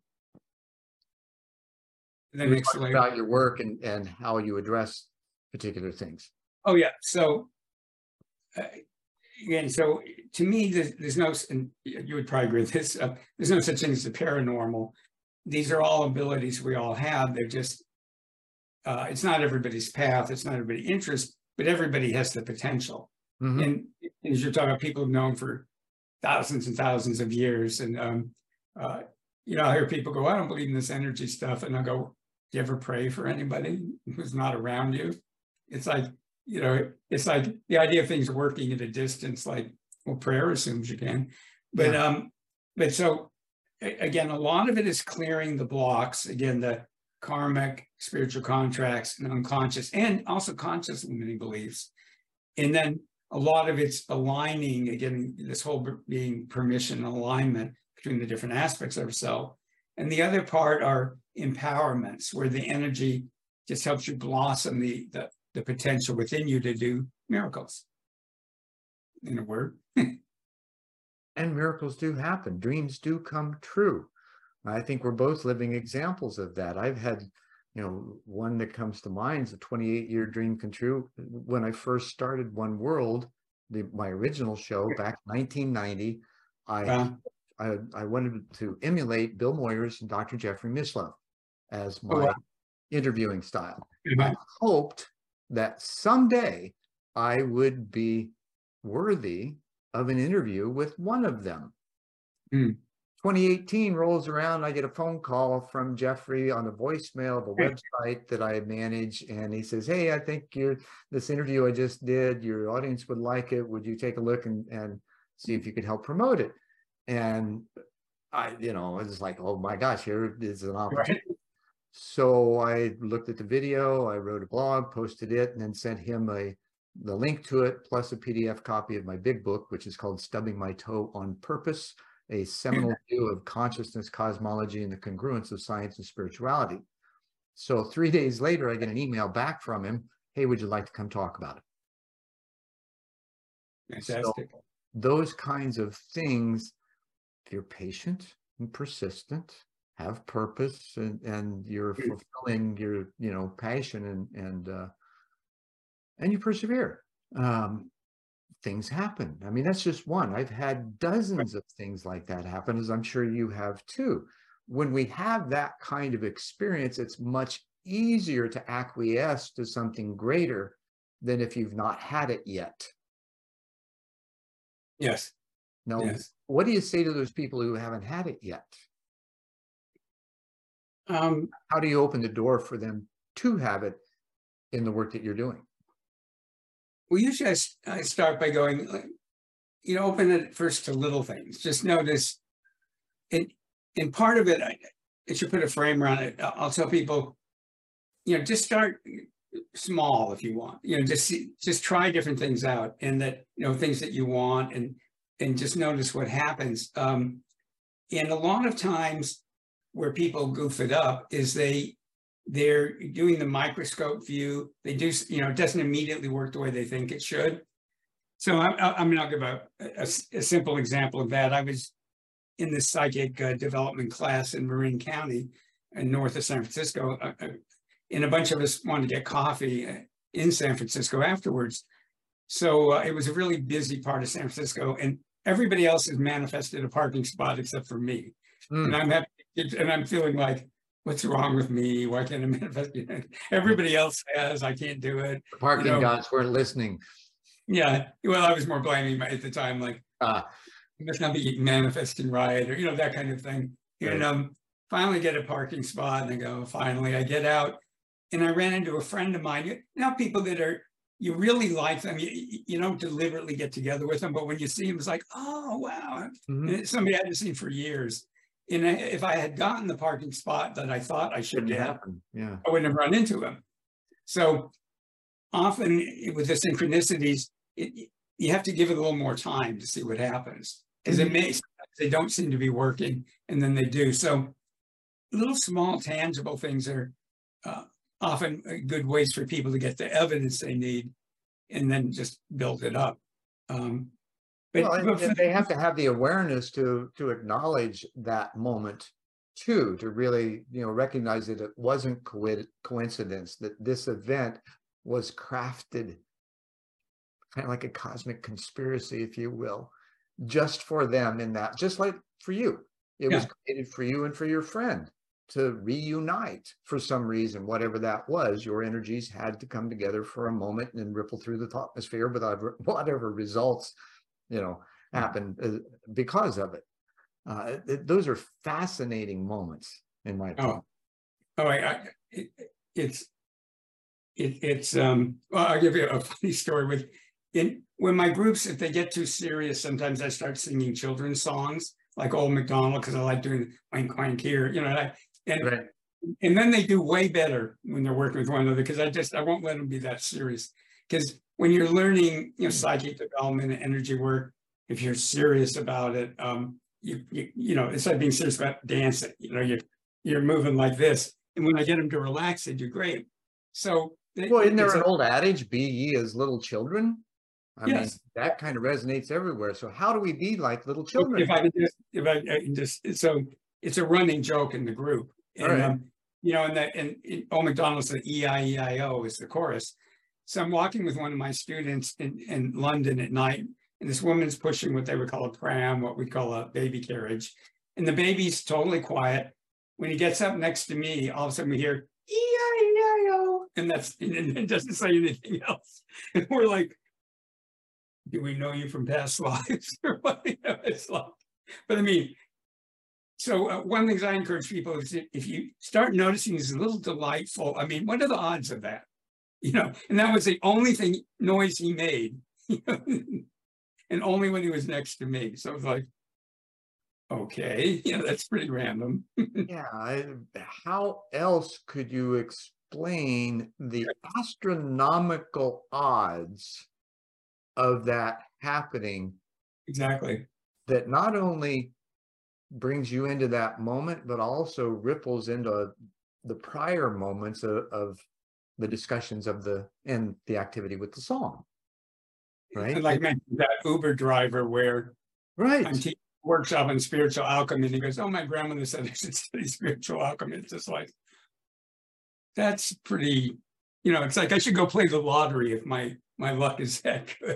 The next layer about your work and and how you address particular things. Oh yeah. So uh, again, so to me, there's, there's no, and you would probably agree with this. Uh, there's no such thing as the paranormal. These are all abilities we all have. They're just, uh, it's not everybody's path. It's not everybody's interest, but everybody has the potential. Mm-hmm. And, and as you're talking about, people have known for thousands and thousands of years. And, um, uh, you know, I hear people go, I don't believe in this energy stuff. And I go, do you ever pray for anybody who's not around you? It's like, you know, it's like the idea of things working at a distance, like, well, prayer assumes you can. But, yeah. um, but so, again, a lot of it is clearing the blocks, again, the karmic, spiritual contracts, and unconscious, and also conscious limiting beliefs. And then a lot of it's aligning, again, this whole being permission alignment between the different aspects of ourselves. And the other part are empowerments, where the energy just helps you blossom the, the, the potential within you to do miracles, in a word. And miracles do happen. Dreams do come true. I think we're both living examples of that. I've had, you know, one that comes to mind is a twenty-eight year dream come true. When I first started One World, the, my original show back in nineteen ninety, I, Wow. I, I wanted to emulate Bill Moyers and Doctor Jeffrey Mishlove as my Oh, wow. interviewing style. Mhm. I hoped that someday I would be worthy of an interview with one of them. Mm. twenty eighteen rolls around, I get a phone call from Jeffrey on the voicemail of a website that I manage, and he says, hey, I think you're, this interview I just did, your audience would like it. Would you take a look and, and see if you could help promote it? And I, you know, I was like, oh my gosh, here is an opportunity. Right. So I looked at the video, I wrote a blog, posted it, and then sent him a the link to it, plus a P D F copy of my big book, which is called Stubbing My Toe on Purpose, a seminal view of consciousness, cosmology, and the congruence of science and spirituality. So three days later, I get an email back from him. Hey, would you like to come talk about it? Fantastic. So those kinds of things, if you're patient and persistent, have purpose, and, and you're fulfilling your, you know, passion, and, and, uh, and you persevere, um, things happen. I mean, that's just one. I've had dozens of things like that happen, as I'm sure you have too. When we have that kind of experience, it's much easier to acquiesce to something greater than if you've not had it yet. Yes. Now, yes. What do you say to those people who haven't had it yet? Um, How do you open the door for them to have it in the work that you're doing? Well, usually I, I start by going, you know, open it first to little things. Just notice, and, and part of it, I, I should put a frame around it. I'll tell people, you know, just start small if you want. You know, just see, just try different things out, and that, you know, things that you want, and and just notice what happens. Um, and a lot of times where people goof it up is they they're doing the microscope view. They do, you know, it doesn't immediately work the way they think it should. So I, I mean, I'll give a, a, a simple example of that. I was in this psychic uh, development class in Marin County, in north of San Francisco, uh, uh, and a bunch of us wanted to get coffee in San Francisco afterwards. So uh, it was a really busy part of San Francisco, and everybody else has manifested a parking spot except for me. Mm. And I'm happy, and I'm feeling like, what's wrong with me? Why can't I manifest? Everybody else has, I can't do it. The parking you know, gods weren't listening. Yeah, well, I was more blaming my, at the time, like, uh, I must not be manifesting right, or, you know, that kind of thing. Right. And um, finally get a parking spot, and I go, finally, I get out, and I ran into a friend of mine. You know, people that are, you really like them, you, you don't deliberately get together with them, but when you see them, it's like, oh, wow. Mm-hmm. And it's somebody I hadn't seen for years. And if I had gotten the parking spot that I thought I should get, yeah, I wouldn't have run into him. So often with the synchronicities, it, you have to give it a little more time to see what happens, because mm-hmm. it may, they don't seem to be working, and then they do. So little small tangible things are uh, often good ways for people to get the evidence they need, and then just build it up. Um, But, well, and, and they have to have the awareness to to acknowledge that moment too, to really, you know, recognize that it wasn't co coincidence, that this event was crafted kind of like a cosmic conspiracy, if you will, just for them, in that, just like for you, it yeah. was created for you and for your friend to reunite for some reason, whatever that was. Your energies had to come together for a moment and ripple through the atmosphere without whatever results, you know, happen because of it. Uh, it. Those are fascinating moments, in my opinion. Oh, oh I, I, it, it's, it, it's, um, well, I'll give you a funny story with, in, when my groups, if they get too serious, sometimes I start singing children's songs, like Old MacDonald, because I like doing Wank Wank Here, you know, and, I, and, right. and then they do way better when they're working with one another, because I just, I won't let them be that serious. Because when you're learning, you know, psychic development and energy work, if you're serious about it, um, you, you, you know, it's like being serious about dancing. You know, you're, you're moving like this. And when I get them to relax, they do great. So, well, isn't there it's an a, old adage, be ye as little children? I mean, yes. that kind of resonates everywhere. So how do we be like little If children? I can just, if I, I can just, so it's a running joke in the group. All And, right. um, you know, and that, and, and Old MacDonald said E I E I O is the chorus. So I'm walking with one of my students in, in London at night, and this woman's pushing what they would call a pram, what we call a baby carriage. And the baby's totally quiet. When he gets up next to me, all of a sudden we hear E I E I O, and that's, and it doesn't say anything else. And we're like, do we know you from past lives or what? You know, it's like, but I mean, so uh, one of the things I encourage people is if you start noticing these little delightful, I mean, what are the odds of that? You know, and that was the only thing noise he made, you know, and only when he was next to me. So it was like, okay, yeah, that's pretty random. Yeah, I, how else could you explain the astronomical odds of that happening? Exactly. That not only brings you into that moment, but also ripples into the prior moments of, of the discussions of the and the activity with the song. Right. And like mentioned, that Uber driver where right. I'm teaching a workshop on spiritual alchemy, and he goes, oh, my grandmother said I should study spiritual alchemy. It's just like, that's pretty, you know, it's like I should go play the lottery if my my luck is that good.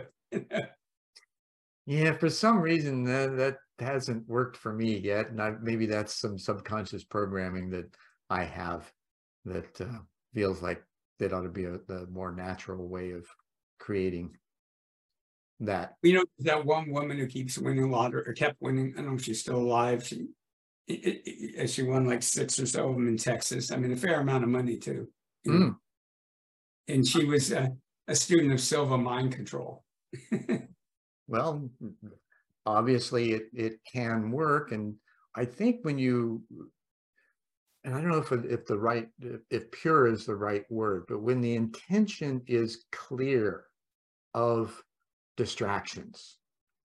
Yeah, for some reason that, that hasn't worked for me yet. And I, maybe that's some subconscious programming that I have that uh, feels like that ought to be a, the more natural way of creating that. You know, that one woman who keeps winning lottery or kept winning, I don't know if she's still alive. She it, it, it, she won like six or so of them in Texas. I mean, a fair amount of money too. You know? Mm. And she was a, a student of Silva mind control. Well, obviously it, it can work. And I think when you, and I don't know if, if the right, if pure is the right word, but when the intention is clear of distractions,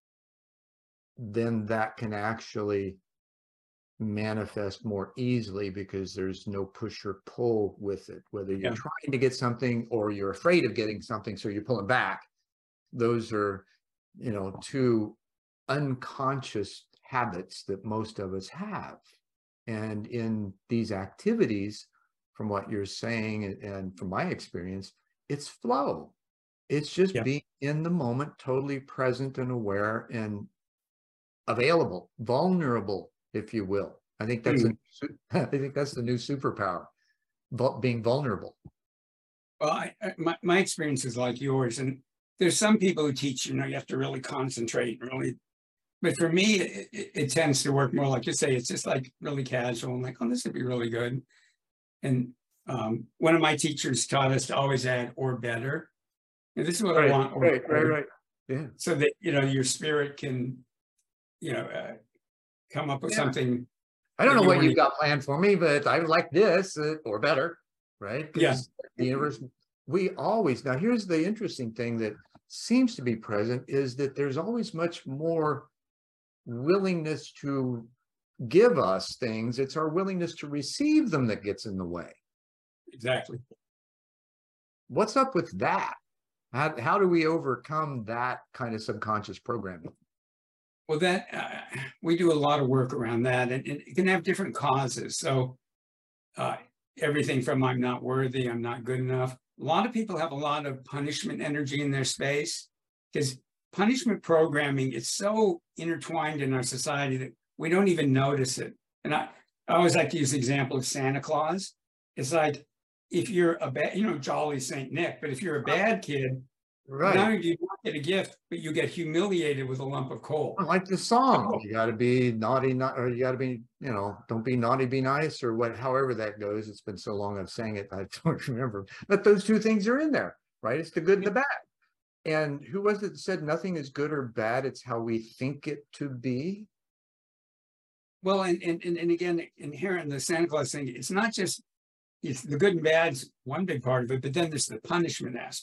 then that can actually manifest more easily because there's no push or pull with it, whether you're yeah. trying to get something or you're afraid of getting something, so you're pulling back. Those are, you know, two unconscious habits that most of us have. And in these activities, from what you're saying and, and from my experience, it's flow. It's just yeah. being in the moment, totally present and aware and available, vulnerable, if you will. I think that's mm. a, I think that's the new superpower, being vulnerable. Well, I, I, my my experience is like yours, and there's some people who teach, you know, you have to really concentrate, really. But for me, it, it, it tends to work more like you say. It's just like really casual. I'm like, oh, this would be really good. And um, one of my teachers taught us to always add "or better." And this is what right, I want. Or right, better, right, right. Yeah. So that you know your spirit can, you know, uh, come up with yeah. something. I don't know what you've got planned for me, but I would like this uh, or better, right? Yeah. The universe. We always, now here's the interesting thing that seems to be present is that there's always much more willingness to give us things. It's our willingness to receive them that gets in the way. Exactly. What's up with that? How, how do we overcome that kind of subconscious programming? Well, that uh, we do a lot of work around that, and, and it can have different causes. So uh, everything from I'm not worthy, I'm not good enough. A lot of people have a lot of punishment energy in their space because punishment programming is so intertwined in our society that we don't even notice it. And I, I always like to use the example of Santa Claus. It's like if you're a bad, you know, jolly Saint Nick, but if you're a bad kid, right. Not only do you not get a gift, but you get humiliated with a lump of coal. Like the song, oh. you got to be naughty, not, or you got to be, you know, don't be naughty, be nice, or what, however that goes. It's been so long I've sang it, I don't remember. But those two things are in there, right? It's the good and the bad. And who was it that said nothing is good or bad? It's how we think it to be. Well, and and and again, inherent in the Santa Claus thing, it's not just it's the good and bad's one big part of it, but then there's the punishment aspect.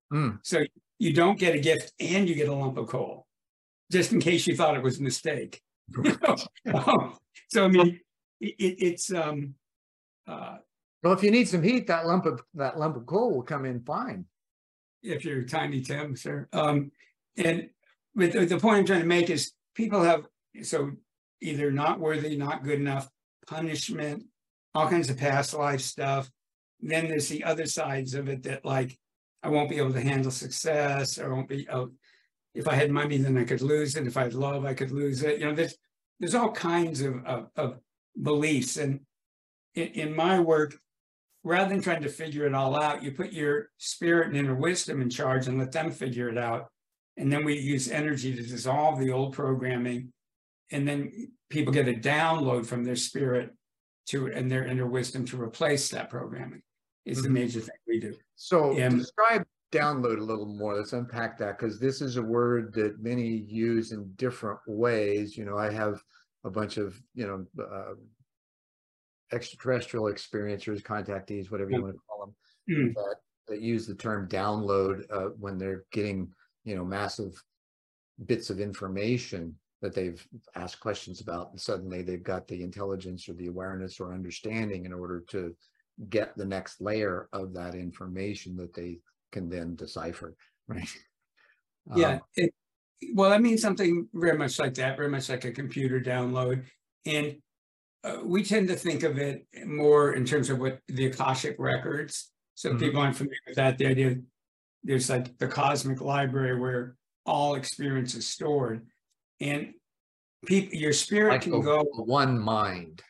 Mm. So you don't get a gift and you get a lump of coal, just in case you thought it was a mistake. You know? um, so I mean, it, it's um, uh, well, if you need some heat, that lump of that lump of coal will come in fine. If you're Tiny Tim, sir. Um, and but the, the point I'm trying to make is people have so either not worthy, not good enough, punishment, all kinds of past life stuff. Then there's the other sides of it that like I won't be able to handle success. I won't be. Oh, if I had money, then I could lose it. If I had love, I could lose it. You know, there's there's all kinds of of, of beliefs, and in, in my work, rather than trying to figure it all out, you put your spirit and inner wisdom in charge and let them figure it out. And then we use energy to dissolve the old programming. And then people get a download from their spirit to and their inner wisdom to replace that programming is mm-hmm. the major thing we do. So and, describe download a little more. Let's unpack that, because this is a word that many use in different ways. You know, I have a bunch of, you know, uh, extraterrestrial experiencers, contactees, whatever you want to call them, mm. that, that use the term download uh, when they're getting, you know, massive bits of information that they've asked questions about, and suddenly they've got the intelligence or the awareness or understanding in order to get the next layer of that information that they can then decipher, right? Yeah. Um, it, well, I mean something very much like that, very much like a computer download. And Uh, we tend to think of it more in terms of what the Akashic records. So mm-hmm. people aren't familiar with that. The idea there's like the cosmic library where all experience is stored, and people, your spirit like can go one mind.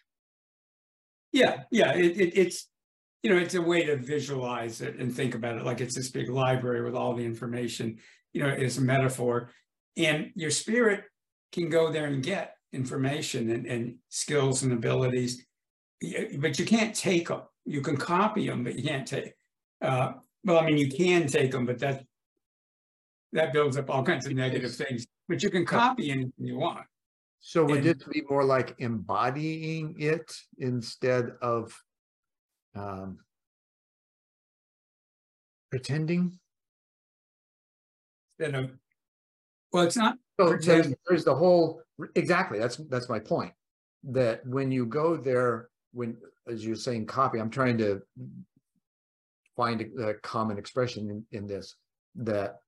Yeah, yeah. It, it, it's you know it's a way to visualize it and think about it like it's this big library with all the information. You know, it's a metaphor, and your spirit can go there and get information and, and skills and abilities, but you can't take them. You can copy them, but you can't take. Uh, well, I mean, you can take them, but that that builds up all kinds of negative things. But you can copy anything you want. So would and, this be more like embodying it instead of um, pretending? Instead of, well, it's not. So there's, there's the whole. Exactly. That's that's my point. That when you go there, when as you're saying copy, I'm trying to find a, a common expression in, in this, that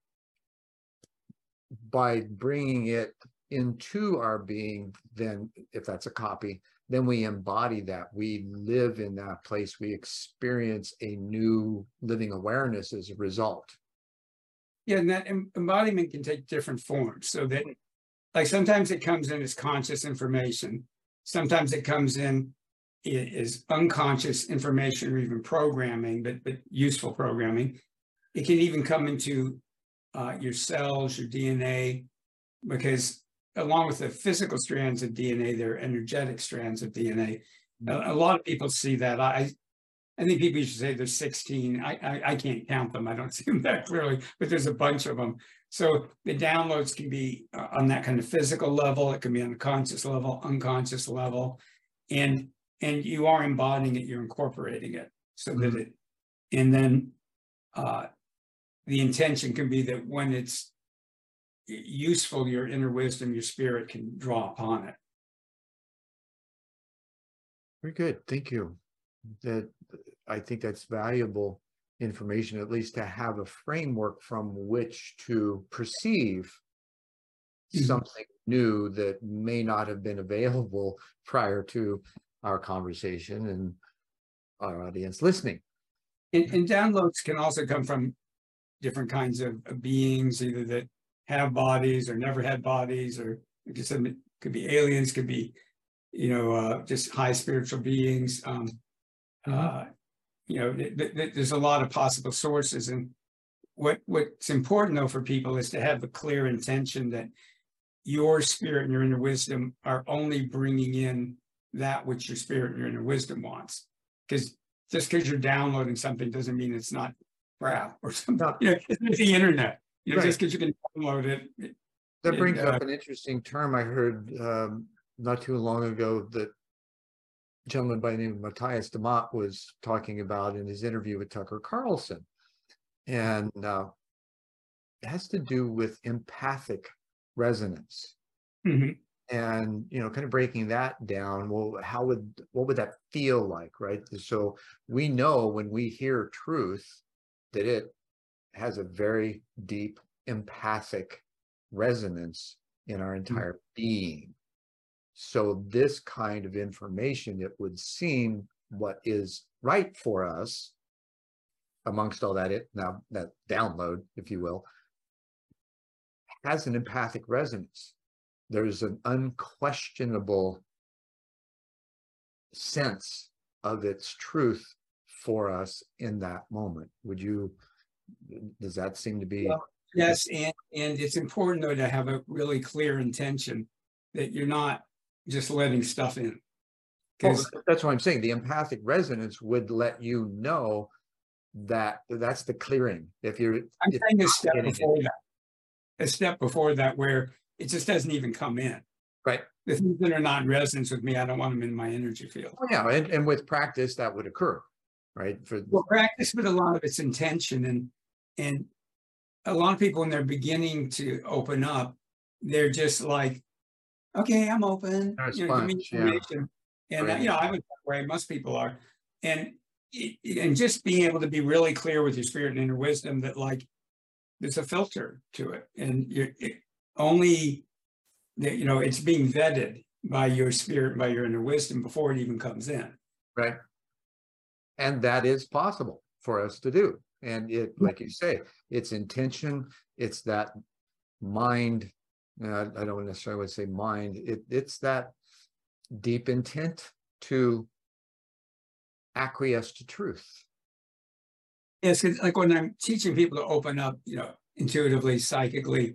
by bringing it into our being, then if that's a copy, then we embody that. We live in that place. We experience a new living awareness as a result. Yeah, and that embodiment can take different forms. So that, like, sometimes it comes in as conscious information. Sometimes it comes in as unconscious information or even programming, but, but useful programming. It can even come into uh, your cells, your D N A, because along with the physical strands of D N A, there are energetic strands of D N A. A, a lot of people see that. I I think people should say there's sixteen. I, I, I can't count them. I don't see them that clearly, but there's a bunch of them. So the downloads can be uh, on that kind of physical level. It can be on a conscious level, unconscious level. And, and you are embodying it, you're incorporating it so that it, and then uh, the intention can be that when it's useful, your inner wisdom, your spirit can draw upon it. Very good. Thank you. That I think that's valuable information, at least to have a framework from which to perceive mm-hmm. something new that may not have been available prior to our conversation and our audience listening. And, and downloads can also come from different kinds of, of beings, either that have bodies or never had bodies, or like I said, it could be aliens, could be, you know, uh, just high spiritual beings. Um, mm-hmm. uh, you know, th th there's a lot of possible sources. And what what's important, though, for people is to have a clear intention that your spirit and your inner wisdom are only bringing in that which your spirit and your inner wisdom wants. Because just because you're downloading something doesn't mean it's not crap or something. No. You know, it's the internet. You know, right. Just because you can download it. it that brings it, uh, up an interesting term I heard um, not too long ago that a gentleman by the name of Matthias DeMott was talking about in his interview with Tucker Carlson. And uh, has to do with empathic resonance. Mhm. And, you know, kind of breaking that down, well, how would, what would that feel like, right? So we know when we hear truth that it has a very deep empathic resonance in our entire being. So this kind of information, it would seem what is right for us amongst all that, it now that download, if you will, has an empathic resonance. There's an unquestionable sense of its truth for us in that moment. Would you, does that seem to be? Well, yes, and, and it's important though to have a really clear intention that you're not just letting stuff in. Oh, that's what I'm saying. The empathic resonance would let you know that that's the clearing. If you're, I'm saying a step before it. that, a step before that where it just doesn't even come in. Right. The things that are not in resonance with me, I don't want them in my energy field. Oh, yeah, and, and with practice, that would occur, right? For well, practice with a lot of its intention, and and a lot of people when they're beginning to open up, they're just like, okay, I'm open. You know, give me information. Yeah. And right. you know, I was that way. Most people are, and and just being able to be really clear with your spirit and inner wisdom that like there's a filter to it, and you're it, only that you know it's being vetted by your spirit, by your inner wisdom before it even comes in. Right. And that is possible for us to do. And it, like you say, it's intention, it's that mind. Uh, I don't necessarily say mind. It, it's that deep intent to acquiesce to truth. Yes, like when I'm teaching people to open up, you know, intuitively, psychically,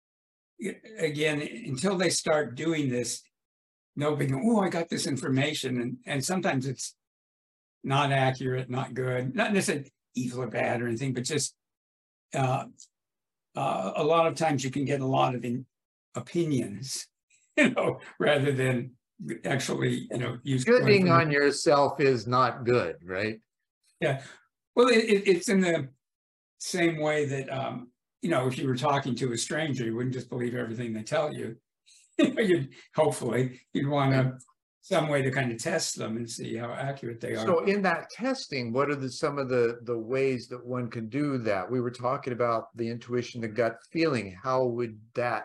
again, until they start doing this, nobody goes, oh, I got this information. And, and sometimes it's not accurate, not good, not necessarily evil or bad or anything, but just uh, uh, a lot of times you can get a lot of in, opinions, you know, rather than actually, you know, use. Gooding on yourself is not good, right? Yeah. Well, it, it, it's in the same way that, um, you know, if you were talking to a stranger, you wouldn't just believe everything they tell you. You'd, hopefully, you'd want to some way to kind of test them and see how accurate they are. So in that testing, what are the some of the the ways that one can do that? We were talking about the intuition, the gut feeling. How would that?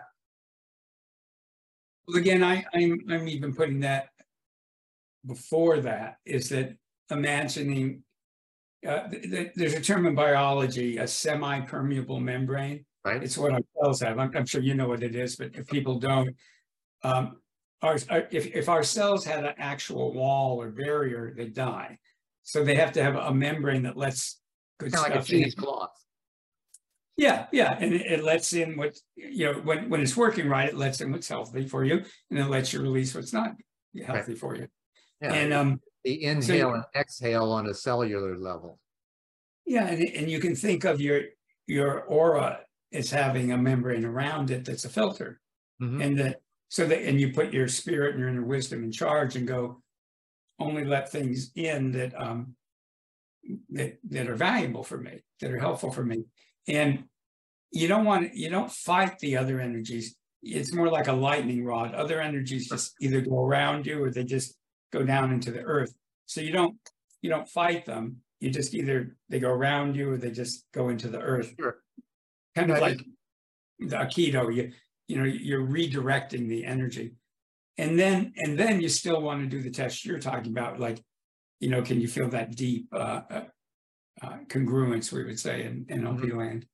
Well, again, I, I'm I'm even putting that before that, is that imagining uh, th th there's a term in biology, a semi-permeable membrane. Right. It's what our cells have. I'm, I'm sure you know what it is, but if people don't, um, Our, if, if our cells had an actual wall or barrier, they die. So they have to have a membrane that lets good kind stuff of like a cheesecloth. Yeah, yeah, and it, it lets in what, you know, when, when it's working right, it lets in what's healthy for you, and it lets you release what's not healthy right. for you. Yeah, and um, the inhale so, and exhale on a cellular level. Yeah, and, and you can think of your your aura as having a membrane around it that's a filter, mm-hmm. and that so that and you put your spirit and your inner wisdom in charge and go, only let things in that um that that are valuable for me, that are helpful for me. And you don't want you don't fight the other energies. It's more like a lightning rod. Other energies just either go around you or they just go down into the earth. So you don't you don't fight them. You just either they go around you or they just go into the earth. Sure. Kind of like the Aikido. You you know you're redirecting the energy, and then and then you still want to do the test you're talking about. Like, you know, can you feel that deep uh, uh, uh, congruence, we would say in, in O P mm-hmm. land?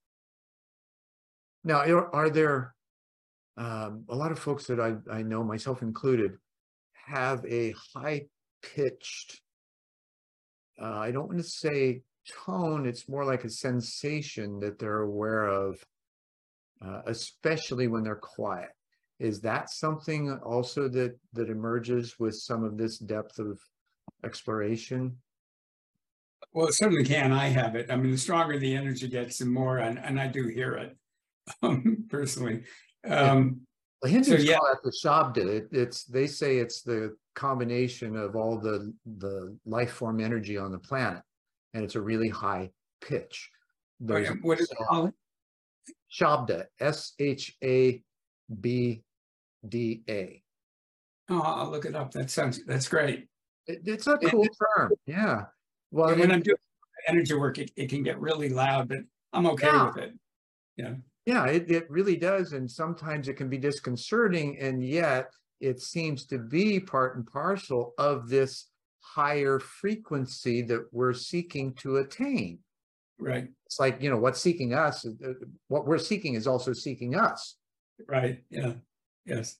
Now, are, are there um, a lot of folks that I, I know, myself included, have a high-pitched, uh, I don't want to say tone, it's more like a sensation that they're aware of, uh, especially when they're quiet. Is that something also that, that emerges with some of this depth of exploration? Well, it certainly can. I have it. I mean, the stronger the energy gets, the more, and, and I do hear it um, personally. Um, the Hindus so, yeah. call it the Shabda. It, it's they say it's the combination of all the the life form energy on the planet, and it's a really high pitch. There's what is it called? Shabda, S H A B D A. Oh, I'll look it up. That sounds, that's great. It, it's a And, cool term. Yeah. Well, and when and I'm doing energy work, it, it can get really loud, but I'm okay yeah, with it. Yeah. yeah, it, it really does. And sometimes it can be disconcerting. And yet it seems to be part and parcel of this higher frequency that we're seeking to attain. Right. It's like, you know, what's seeking us, uh, what we're seeking is also seeking us. Right. Yeah. Yes.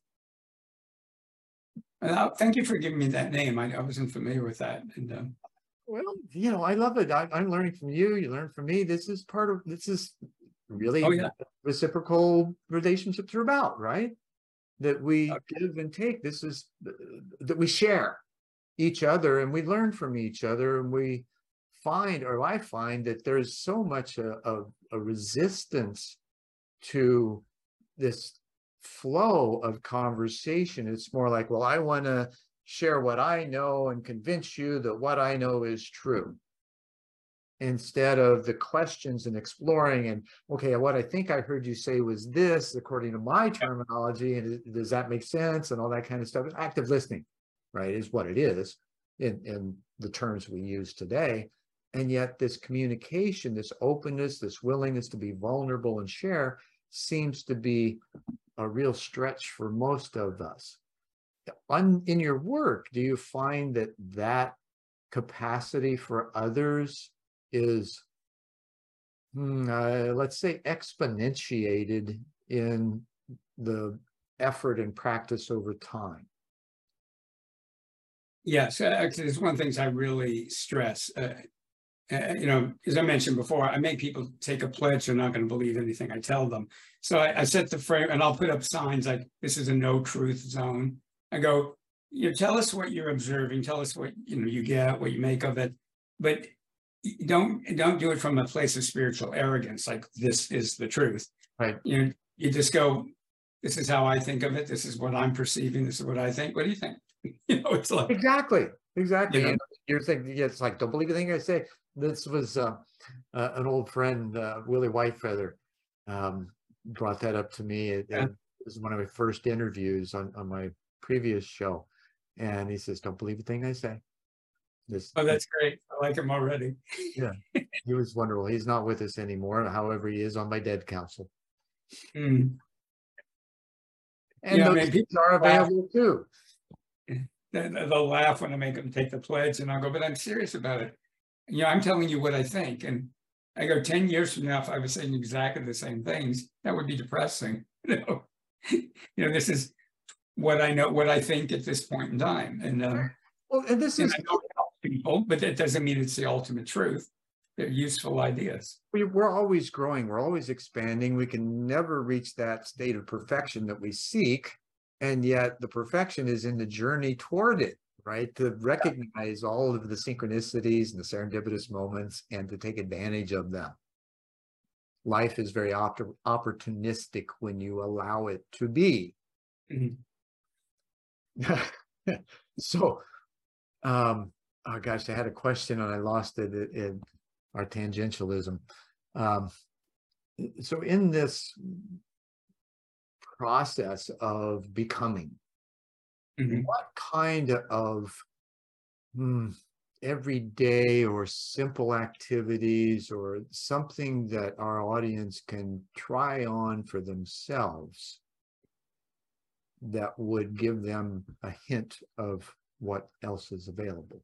Uh, thank you for giving me that name. I, I wasn't familiar with that. And um, Well, you know, I love it. I, I'm learning from you. You learn from me. This is part of, this is really oh yeah, reciprocal relationships are about, right? That we okay. give and take. This is, uh, that we share each other and we learn from each other, and we find, or I find, that there's so much a, a, a resistance to this flow of conversation. It's more like, well, I want to share what I know and convince you that what I know is true, instead of the questions and exploring and, okay, what I think I heard you say was this according to my terminology, and does that make sense, and all that kind of stuff. Active listening, right, is what it is in, in the terms we use today. And yet this communication, this openness, this willingness to be vulnerable and share seems to be a real stretch for most of us. On, in your work, do you find that that capacity for others is, hmm, uh, let's say, exponentiated in the effort and practice over time? Yes, actually, it's one of the things I really stress. Uh, uh, you know, as I mentioned before, I make people take a pledge they're not going to believe anything I tell them. So I, I set the frame, and I'll put up signs like, "This is a no truth zone." I go, you know, tell us what you're observing, tell us what you know you get, what you make of it, but don't don't do it from a place of spiritual arrogance, like this is the truth. Right. You know, you just go, this is how I think of it. This is what I'm perceiving. This is what I think. What do you think? You know, it's like exactly, exactly. You know, you know, you're thinking, yeah, it's like, don't believe anything I say. This was uh, uh, an old friend, uh, Willie Whitefeather, um, brought that up to me. It, yeah. it was one of my first interviews on, on my previous show. And he says, don't believe a thing I say. This, Oh, that's great. I like him already. yeah, he was wonderful. He's not with us anymore. However, he is on my dead council. Mm. And Yeah, I those mean, things are available too. They'll laugh when I make them take the pledge, and I'll go, but I'm serious about it. You know, I'm telling you what I think. And I go, ten years from now, if I was saying exactly the same things, that would be depressing. You know, you know, this is what I know, what I think at this point in time. And um, well, and this and is I know it helps people, but that doesn't mean it's the ultimate truth. They're useful ideas. we, we're always growing, we're always expanding. We can never reach that state of perfection that we seek, and yet the perfection is in the journey toward it, right? To recognize all of the synchronicities and the serendipitous moments and to take advantage of them. Life is very op opportunistic when you allow it to be. Mm-hmm. So, um, oh gosh, I had a question and I lost it in our tangentialism. Um, so in this process of becoming, mm-hmm. what kind of hmm, everyday or simple activities or something that our audience can try on for themselves that would give them a hint of what else is available?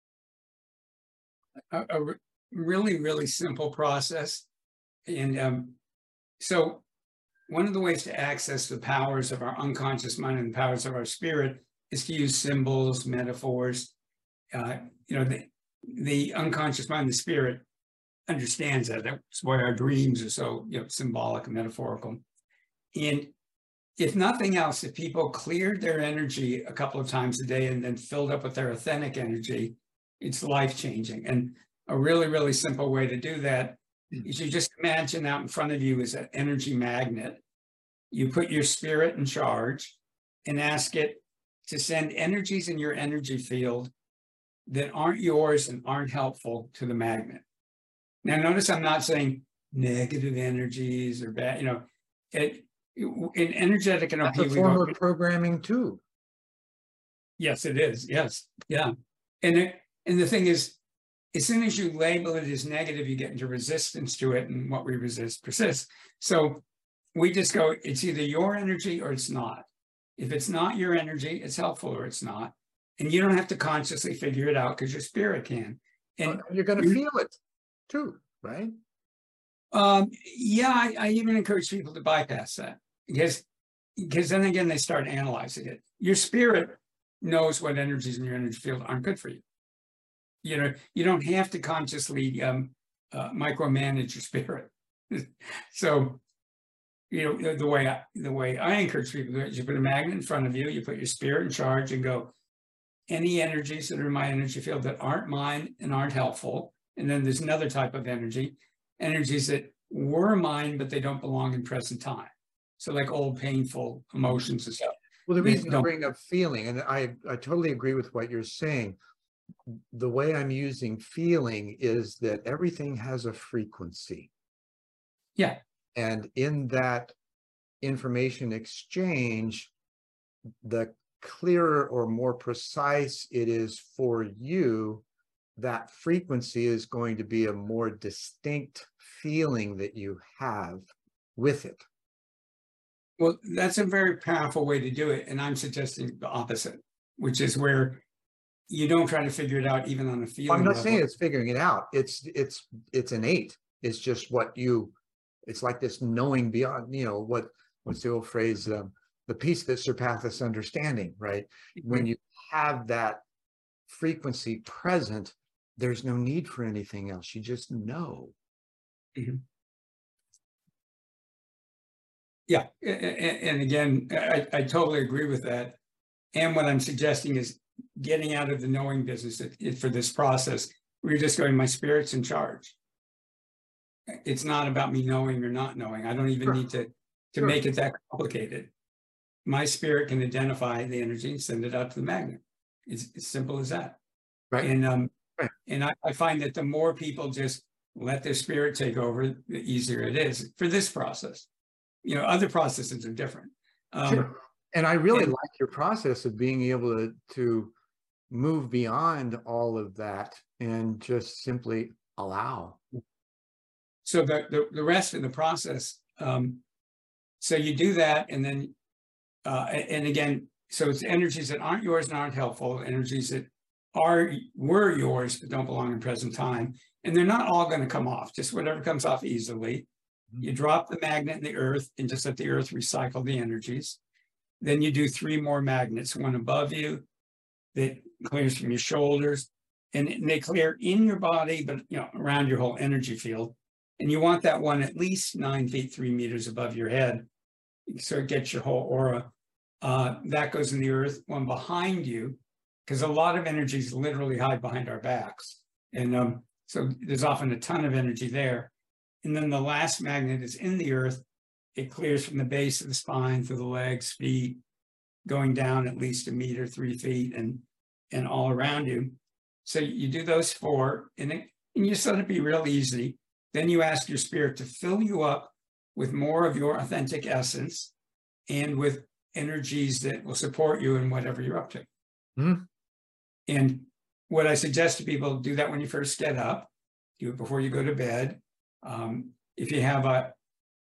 A, a really, really simple process. And um, so one of the ways to access the powers of our unconscious mind and the powers of our spirit is to use symbols, metaphors. Uh, you know, the, the unconscious mind, the spirit understands that. That's why our dreams are so, you know, symbolic and metaphorical. And if nothing else, if people cleared their energy a couple of times a day and then filled up with their authentic energy, it's life-changing. And a really, really simple way to do that is you just imagine out in front of you is an energy magnet. You put your spirit in charge and ask it to send energies in your energy field that aren't yours and aren't helpful to the magnet. Now, notice I'm not saying negative energies or bad, you know, it, in energetic N L P, That's a we form go, of programming too. yes, it is. Yes. Yeah. And it, and the thing is, as soon as you label it as negative, you get into resistance to it, and what we resist persists. So we just go, it's either your energy or it's not. If it's not your energy, it's helpful or it's not. And you don't have to consciously figure it out because your spirit can. And Well, you're going to feel it too, right? Um, yeah, I, I even encourage people to bypass that because, because then again, they start analyzing it. Your spirit knows what energies in your energy field aren't good for you. You know, you don't have to consciously um, uh, micromanage your spirit. So, you know, the way I, the way I encourage people to do it is you put a magnet in front of you, you put your spirit in charge and go, any energies that are in my energy field that aren't mine and aren't helpful. And then there's another type of energy, energies that were mine, but they don't belong in present time. So like old painful emotions and stuff. Well, the They reason I don't- bring up feeling, and I, I totally agree with what you're saying. The way I'm using feeling is that everything has a frequency. Yeah. And in that information exchange, the clearer or more precise it is for you, that frequency is going to be a more distinct feeling that you have with it. Well, that's a very powerful way to do it. And I'm suggesting the opposite, which is where you don't try to figure it out even on a feeling I'm not level. saying it's figuring it out. It's it's it's innate. It's just what you, it's like this knowing beyond, you know, what what's the old phrase, um, the peace that surpasseth understanding, right? When you have that frequency present, there's no need for anything else. You just know. Mhm. Yeah, a- a- and again, I, I totally agree with that. And what I'm suggesting is getting out of the knowing business it- it- for this process. We're just going, my spirit's in charge. It's not about me knowing or not knowing. I don't even Sure. need to, to Sure. make it that complicated. My spirit can identify the energy and send it out to the magnet. It's as simple as that. Right. And um, Right. and I, I find that the more people just let their spirit take over, the easier it is for this process. You know, other processes are different. Um, Sure. And I really and- like your process of being able to, to move beyond all of that and just simply allow. So the, the, the rest of the process, um, so you do that and then, uh, a- and again, so it's energies that aren't yours and aren't helpful, energies that are, were yours, but don't belong in present time. And they're not all going to come off, just whatever comes off easily. You drop the magnet in the earth and just let the earth recycle the energies. Then you do three more magnets, one above you that clears from your shoulders, and they clear in your body, but you know, around your whole energy field. And you want that one at least nine feet, three meters above your head. So it gets your whole aura. Uh, that goes in the earth, one behind you, because a lot of energies literally hide behind our backs. And um, so there's often a ton of energy there. And then the last magnet is in the earth. It clears from the base of the spine through the legs, feet, going down at least a meter, three feet, and, and all around you. So you do those four, and, it, and you let it be real easy. Then you ask your spirit to fill you up with more of your authentic essence and with energies that will support you in whatever you're up to. Mhm. And what I suggest to people, do that when you first get up, do it before you go to bed. Um, if you have a,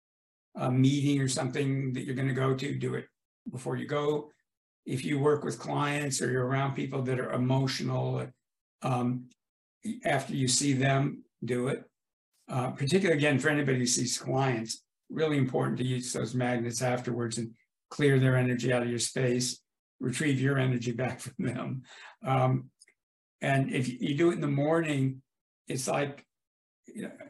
a meeting or something that you're going to go to, do it before you go. If you work with clients or you're around people that are emotional, um, after you see them, do it. Uh, particularly, again, for anybody who sees clients, really important to use those magnets afterwards and clear their energy out of your space, retrieve your energy back from them. Um, and if you do it in the morning, it's like, you know,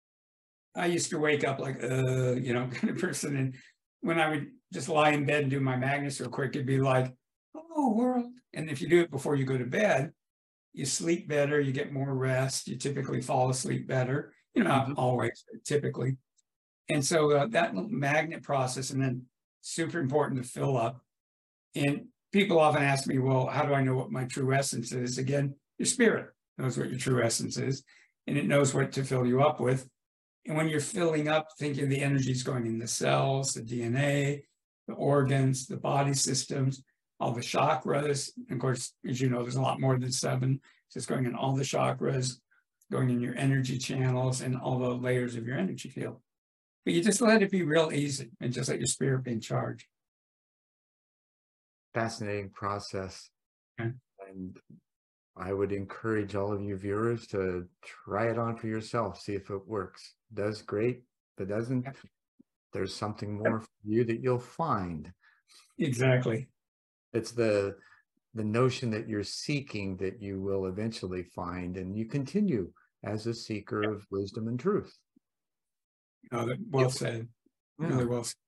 I used to wake up like, uh, you know, kind of person. And when I would just lie in bed and do my magnets real quick, it'd be like, oh, world. And if you do it before you go to bed, you sleep better, you get more rest, you typically fall asleep better, you know, not Mhm. always, but typically. And so uh, that little magnet process, and then super important to fill up. And people often ask me, well, how do I know what my true essence is? Again, your spirit knows what your true essence is, and it knows what to fill you up with. And when you're filling up, thinking the energy is going in the cells, the D N A, the organs, the body systems, all the chakras. And of course, as you know, there's a lot more than seven. So it's going in all the chakras, going in your energy channels and all the layers of your energy field. But you just let it be real easy and just let your spirit be in charge. Fascinating process. Okay. And I would encourage all of you viewers to try it on for yourself, see if it works. Does great. If it doesn't, there's something more for you that you'll find. Exactly. It's the the notion that you're seeking that you will eventually find, and you continue as a seeker of wisdom and truth. Oh, well said. Yeah. Really well said.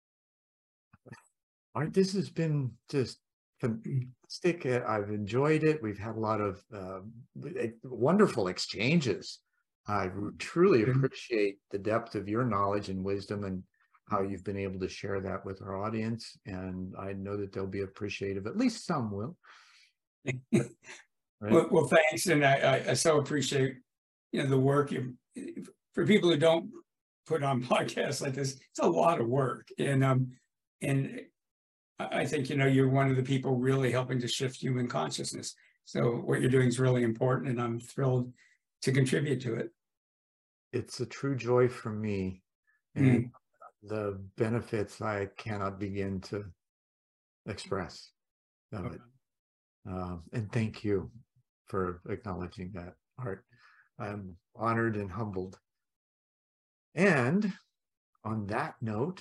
Art, this has been just fantastic. I've enjoyed it. We've had a lot of uh, wonderful exchanges. I truly appreciate the depth of your knowledge and wisdom and how you've been able to share that with our audience. And I know that they'll be appreciative. At least some will. Right? well, well, thanks. And I, I, I so appreciate, you know, the work you, for people who don't put on podcasts like this, it's a lot of work. And, um, and I think, you know, you're one of the people really helping to shift human consciousness. So what you're doing is really important, and I'm thrilled to contribute to it. It's a true joy for me, and mm. the benefits I cannot begin to express of okay. it. Uh, and thank you for acknowledging that, Art. I'm honored and humbled. And on that note,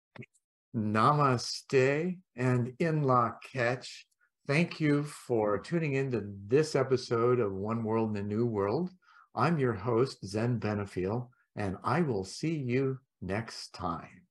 namaste and in la catch. Thank you for tuning into this episode of One World in a New World. I'm your host, Zen Benefiel, and I will see you next time.